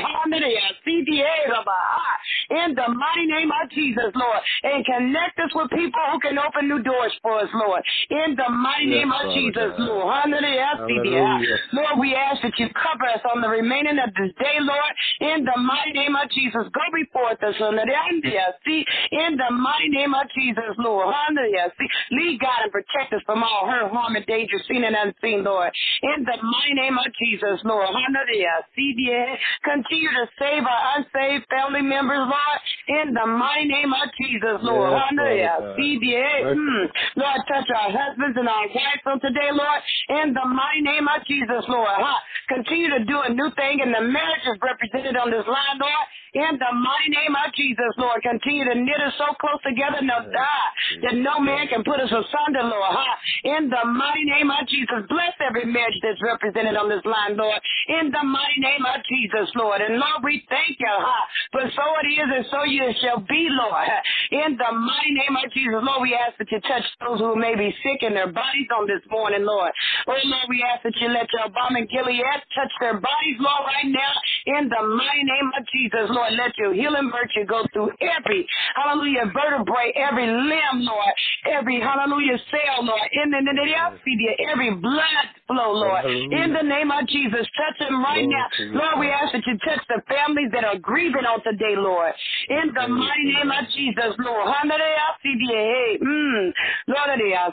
In the mighty name of Jesus, Lord, and connect us with people who can open new doors for us, Lord. In the mighty Yes, name of Father Jesus, God. Lord. Hallelujah. Lord, we ask that you cover us on the remaining of this day, Lord. In the mighty name of Jesus, go before us, Lord. In the mighty name of Jesus, Lord. Lead, God, and protect us from all hurt, harm, and danger, seen and unseen, Lord. In the mighty name of Jesus, Lord. Continue to save our unsaved family members, Lord. In the mighty name of Jesus, Lord. Yes, Father Mm. Lord, touch our husbands and our wives on today, Lord. In the mighty name of Jesus, Lord. Huh? Continue to do a new thing in the marriages represented on this line, Lord. In the mighty name of Jesus, Lord. Continue to knit us so close together, no God, that no man can put us asunder, Lord. Huh? In the mighty name of Jesus, bless every marriage that's represented on this line, Lord. In the mighty name of Jesus, Lord. And Lord, we thank you, huh? For so it is and so it shall be, Lord. In the mighty name of Jesus, Lord, we ask that you touch those who may be sick in their bodies on this morning, Lord. Oh, Lord, we ask that you let your balm and Gilead touch their bodies, Lord, right now. In the mighty name of Jesus, Lord, let your healing virtue go through every, hallelujah, vertebrae, every limb, Lord, every, hallelujah, cell, Lord. In the name of every blood flow, Lord. Hallelujah. In the name of Jesus, touch them right now. Lord, we ask that you touch the families that are grieving on today, Lord. In the mighty name of Jesus, Lord. Mm. Lord,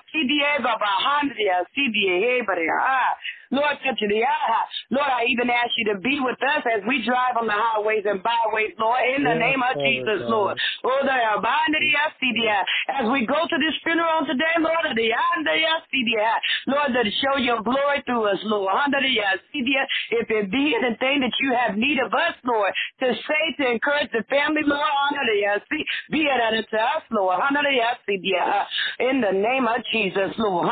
Lord, touch it. Lord, I even ask you to be with us as we drive on the highways and byways, Lord, in the name of Jesus, Lord. As we go to this funeral today, Lord, Lord, that show your glory through us, Lord. If it be anything that you have need of us, Lord, to say, to encourage the family, Lord, be it unto us, Lord. In the name of Jesus, Lord.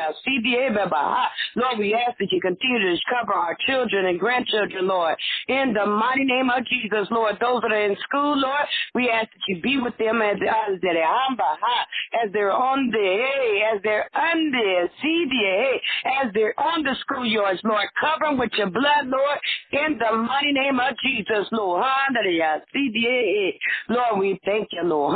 Lord, we ask that you continue to cover our children and grandchildren, Lord. In the mighty name of Jesus, Lord, those that are in school, Lord, we ask that you be with them as, as they're as they're on the as they're on the C D A, as they're on the schoolyards, Lord. Cover them with your blood, Lord. In the mighty name of Jesus, Lord. Lord, we thank you, Lord.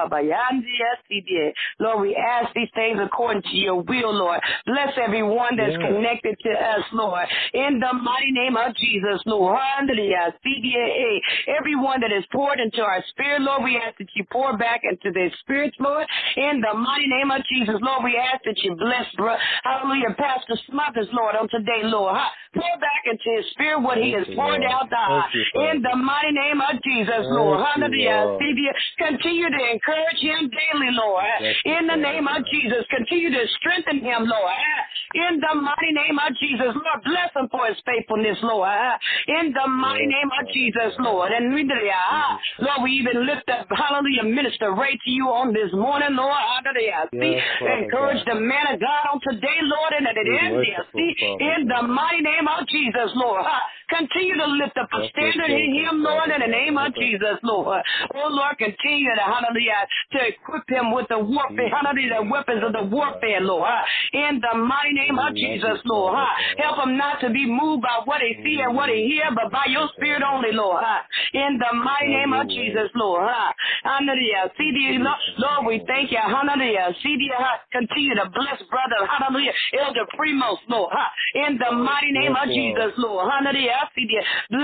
Lord, we ask these things according to your will, Lord. Bless everyone that's yeah. connected to us, Lord. In the mighty name of Jesus, Lord. Everyone that is poured into our spirit, Lord, we ask that you pour back into their spirits, Lord. In the mighty name of Jesus, Lord, we ask that you bless, bro. Hallelujah, Pastor Smothers, Lord, on today, Lord. Pour back into his spirit what he has poured out, God. In the mighty name of Jesus, Lord. Hallelujah. Continue to encourage him daily, Lord. In the name of Jesus, continue to strengthen him, Lord. In the mighty name of Jesus, Lord, bless him for his faithfulness, Lord. In the mighty name of Jesus, Lord. And we, Lord, we even lift up, hallelujah, Minister Ray to you on this morning, Lord. Hallelujah. See, encourage the man of God on today, Lord, and that it ends there. See, in the mighty name of Jesus, Lord. Continue to lift up a standard in him, Lord, in the name of Jesus, Lord. Oh, Lord, continue to, hallelujah, to equip him with the warfare, hallelujah, the weapons of the warfare, Lord. In the mighty name of Jesus, Lord. Help him not to be moved by what he see and what he hear, but by your spirit only, Lord. In the mighty name of Jesus, Lord. Hallelujah. C D, Lord, we thank you. Hallelujah. C D, continue to bless brother, hallelujah, Elder Primos, Lord. In the mighty name of Jesus, Lord. Hallelujah. C D, bless, hallelujah,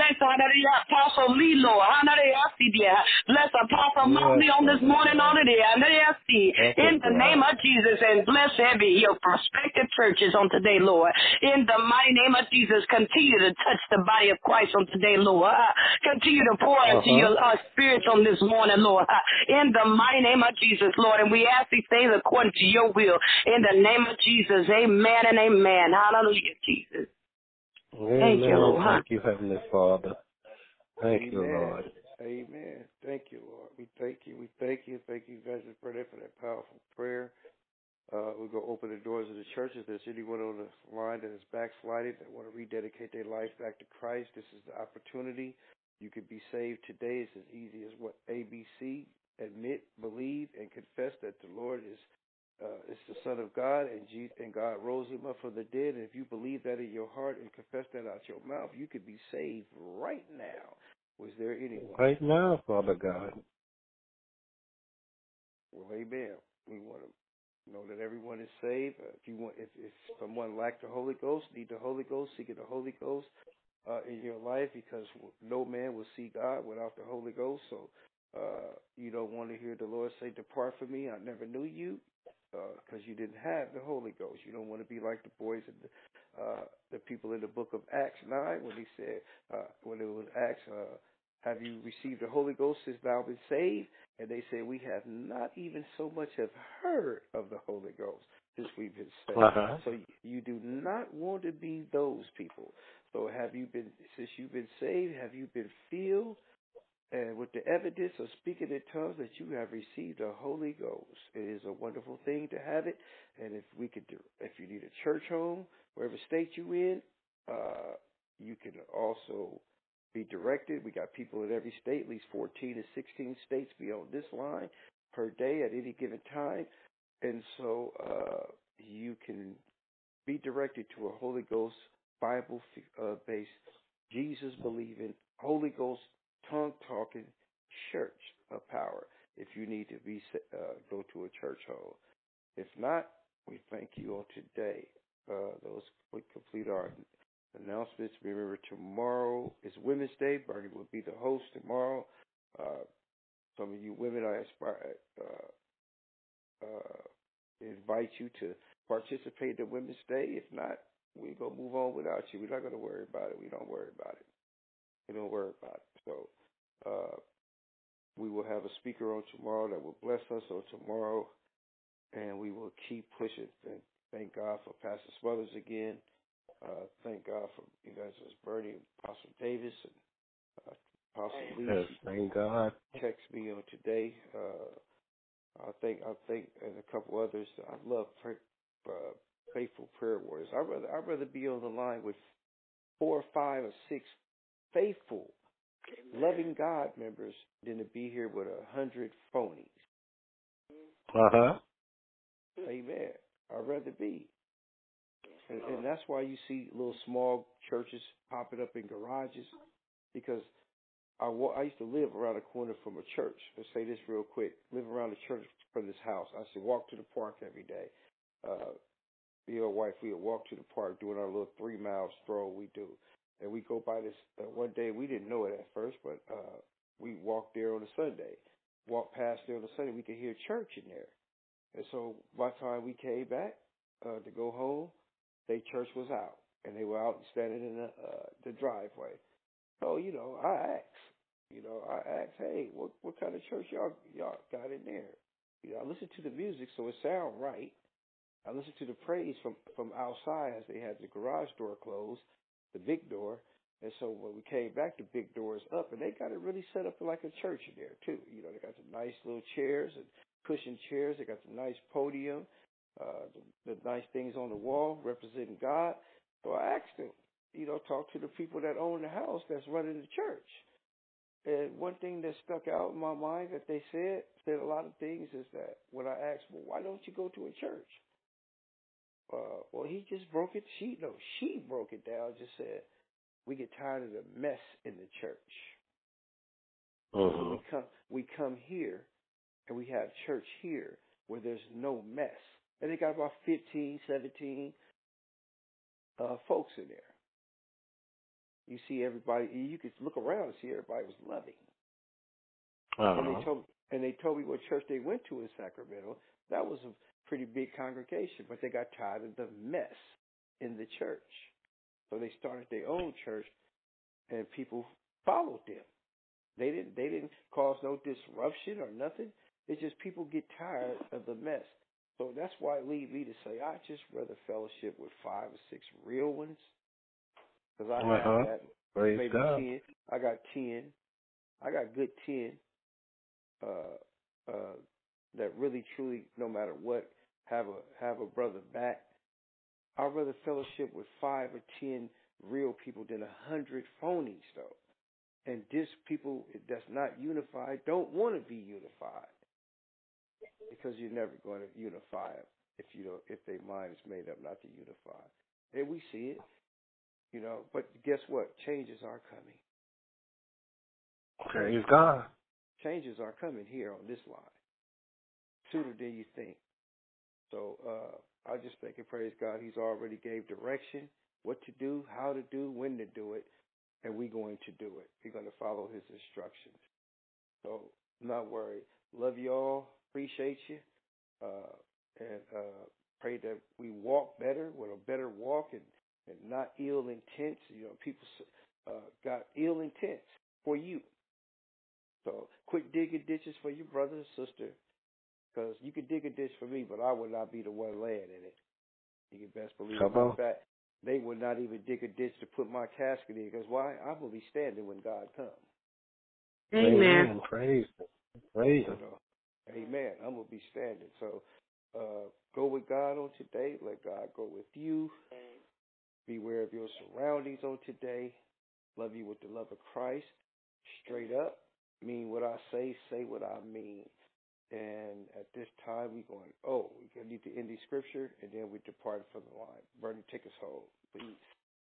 Apostle Lee, Lord. Bless Apostle Motley on this morning on it. In the name of Jesus, and bless every your prospective churches on today, Lord. In the mighty name of Jesus, continue to touch the body of Christ on today, Lord. Continue to pour into Uh-huh. your uh, spirits on this morning, Lord. In the mighty name of Jesus, Lord. And we ask these things according to your will. In the name of Jesus, amen and amen. Hallelujah, Jesus. Amen. Thank you, Lord. Thank you, Heavenly Father. Thank Amen. you, Lord. Amen. Thank you, Lord. We thank you. We thank you. Thank you, Evangelist Burnett, for that powerful prayer. Uh, we're going to open the doors of the church. If there's anyone on the line that is backslided, that want to rededicate their life back to Christ, this is the opportunity. You could be saved today. It's as easy as what A B C. Admit, believe, and confess that the Lord is uh, is the Son of God, and Jesus, and God rose him up from the dead. And if you believe that in your heart and confess that out your mouth, you could be saved right now. Was there anyone? Right now, Father God. Well, amen. We want to know that everyone is saved. Uh, if you want, if, if someone lack the Holy Ghost, need the Holy Ghost, seeking the Holy Ghost uh, in your life, because no man will see God without the Holy Ghost. So uh, you don't want to hear the Lord say, "Depart from me, I never knew you," because uh, you didn't have the Holy Ghost. You don't want to be like the boys and the, uh, the people in the book of Acts nine when he said, uh, when it was asked, uh, "Have you received the Holy Ghost since thou been saved?" And they said, "We have not even so much have heard of the Holy Ghost since we've been saved." Uh-huh. So you do not want to be those people. So have you been, since you've been saved, have you been filled and with the evidence of speaking in tongues that you have received the Holy Ghost? It is a wonderful thing to have it. And if we could do, if you need a church home, wherever state you in, uh, you can also be directed. We got people in every state, at least fourteen to sixteen states be on this line per day at any given time. And so uh, you can be directed to a Holy Ghost Bible-based, Jesus-believing, Holy Ghost tongue-talking church of power if you need to be uh, go to a church home. If not, we thank you on today. Uh, those we complete our announcements. Remember, tomorrow is Women's Day. Bernie will be the host tomorrow. Uh, some of you women, I aspire, uh, uh, invite you to participate in Women's Day. If not, we're going to move on without you. We're not going to worry about it. We don't worry about it. We don't worry about it. So uh, we will have a speaker on tomorrow that will bless us on tomorrow, and we will keep pushing. And thank God for Pastor Smothers again. Uh, thank God for Evangelist Bernie and Apostle Davis and uh, Apostle Lee. Yes, thank God. Text me on today. Uh, I think I think and a couple others. I love pray, uh, faithful prayer warriors. I rather I rather be on the line with four or five or six faithful, loving God members than to be here with a hundred phonies. Uh huh. Amen. I'd rather be. And, and that's why you see little small churches popping up in garages, because I, I used to live around the corner from a church. Let's say this real quick. Live around the church from this house. I used to walk to the park every day. Uh, me and my wife, we would walk to the park doing our little three-mile stroll we do. And we go by this, uh, one day, we didn't know it at first, but uh, we walked there on a Sunday. Walked past there on a Sunday, we could hear church in there. And so by the time we came back uh, to go home, their church was out, and they were out and standing in the, uh, the driveway. So, you know, I asked, you know, I asked, hey, what what kind of church y'all y'all got in there? You know, I listened to the music, so it sounded right. I listened to the praise from, from outside as they had the garage door closed, the big door. And so when we came back, the big door is up, and they got it really set up like a church in there, too. You know, they got the nice little chairs and cushion chairs. They got the nice podium. Uh, the, the nice things on the wall representing God. So I asked them, you know, talk to the people that own the house that's running the church. And one thing that stuck out in my mind that they said, said a lot of things, is that when I asked, well, why don't you go to a church? Uh, well, he just broke it. She, no, she broke it down, just said, we get tired of the mess in the church. Uh-huh. So we come, we come here, and we have church here where there's no mess. And they got about fifteen, seventeen uh, folks in there. you see everybody. You could look around and see everybody was loving. Uh-huh. And they told and they told me what church they went to in Sacramento. That was a pretty big congregation, but they got tired of the mess in the church, so they started their own church, and people followed them. They didn't they didn't cause no disruption or nothing. It's just people get tired of the mess. So that's why it leads me to say I just rather fellowship with five or six real ones, because I uh-huh. have that. Praise Maybe God. ten. I got ten. I got good ten. Uh, uh, that really, truly, no matter what, have a have a brother back. I'd rather fellowship with five or ten real people than a hundred phonies, though. And this people that's not unified don't want to be unified, because you're never going to unify them if you don't, if their mind is made up not to unify. And we see it, you know. But guess what? Changes are coming. Praise God. Changes are coming here on this line sooner than you think. So uh, I just thank and praise God. He's already gave direction, what to do, how to do, when to do it, and we're going to do it. We're going to follow his instructions. So I'm not worried. Love you all. Appreciate you. Uh, and uh, pray that we walk better with a better walk and, and not ill intent. You know, people uh, got ill intent for you. So quit digging ditches for your brother and sister, because you can dig a ditch for me, but I would not be the one laying in it. You can best believe it. In fact, they would not even dig a ditch to put my casket in, because why? I will be standing when God comes. Amen. Amen. Praise Him. Praise Him. You know, amen. I'm going to be standing. So uh, go with God on today. Let God go with you. Beware of your surroundings on today. Love you with the love of Christ. Straight up. Mean what I say, say what I mean. And at this time, we're going, oh, we need to end the scripture, and then we depart from the line. Bernie, take us home, please.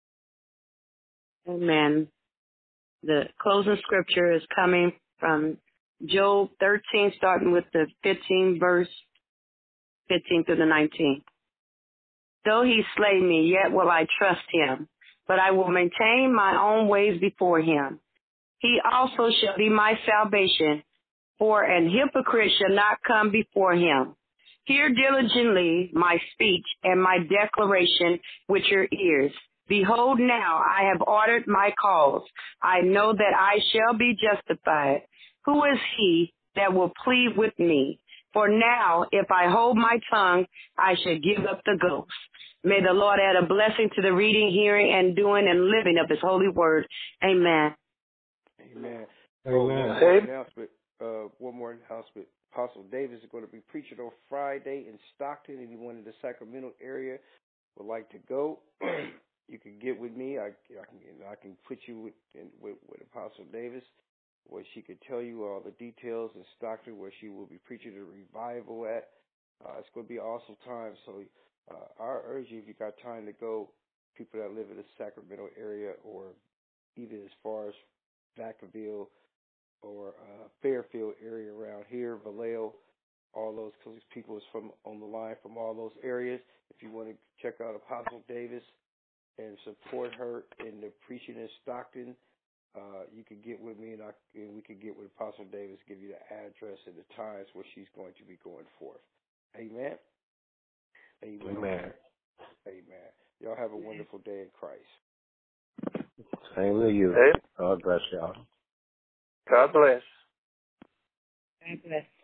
Amen. The closing scripture is coming from Job thirteen, starting with the fifteenth verse, fifteen through the nineteenth. Though he slay me, yet will I trust him, but I will maintain my own ways before him. He also shall be my salvation, for an hypocrite shall not come before him. Hear diligently my speech and my declaration with your ears. Behold, now I have ordered my cause. I know that I shall be justified. Who is he that will plead with me? For now, if I hold my tongue, I shall give up the ghost. May the Lord add a blessing to the reading, hearing, and doing and living of his holy word. Amen. Amen. Amen. Oh, one more announcement. Uh, one more announcement. Apostle Davis is going to be preaching on Friday in Stockton. Anyone in the Sacramento area would like to go, you can get with me. I, I can I can put you with, in, with with Apostle Davis, where she could tell you all the details in Stockton, where she will be preaching a revival at. Uh, it's going to be an awesome time. So uh, I urge you, if you got time to go, people that live in the Sacramento area, or even as far as Vacaville or uh, Fairfield area around here, Vallejo, all those, because people is from on the line from all those areas. If you want to check out Apostle Davis and support her in the preaching in Stockton, uh, you can get with me, and, I, and we can get with Apostle Davis, give you the address and the times where she's going to be going forth. Amen. Amen. Amen. Amen. Y'all have a wonderful day in Christ. Same to you. Amen. God bless y'all. God bless. God bless.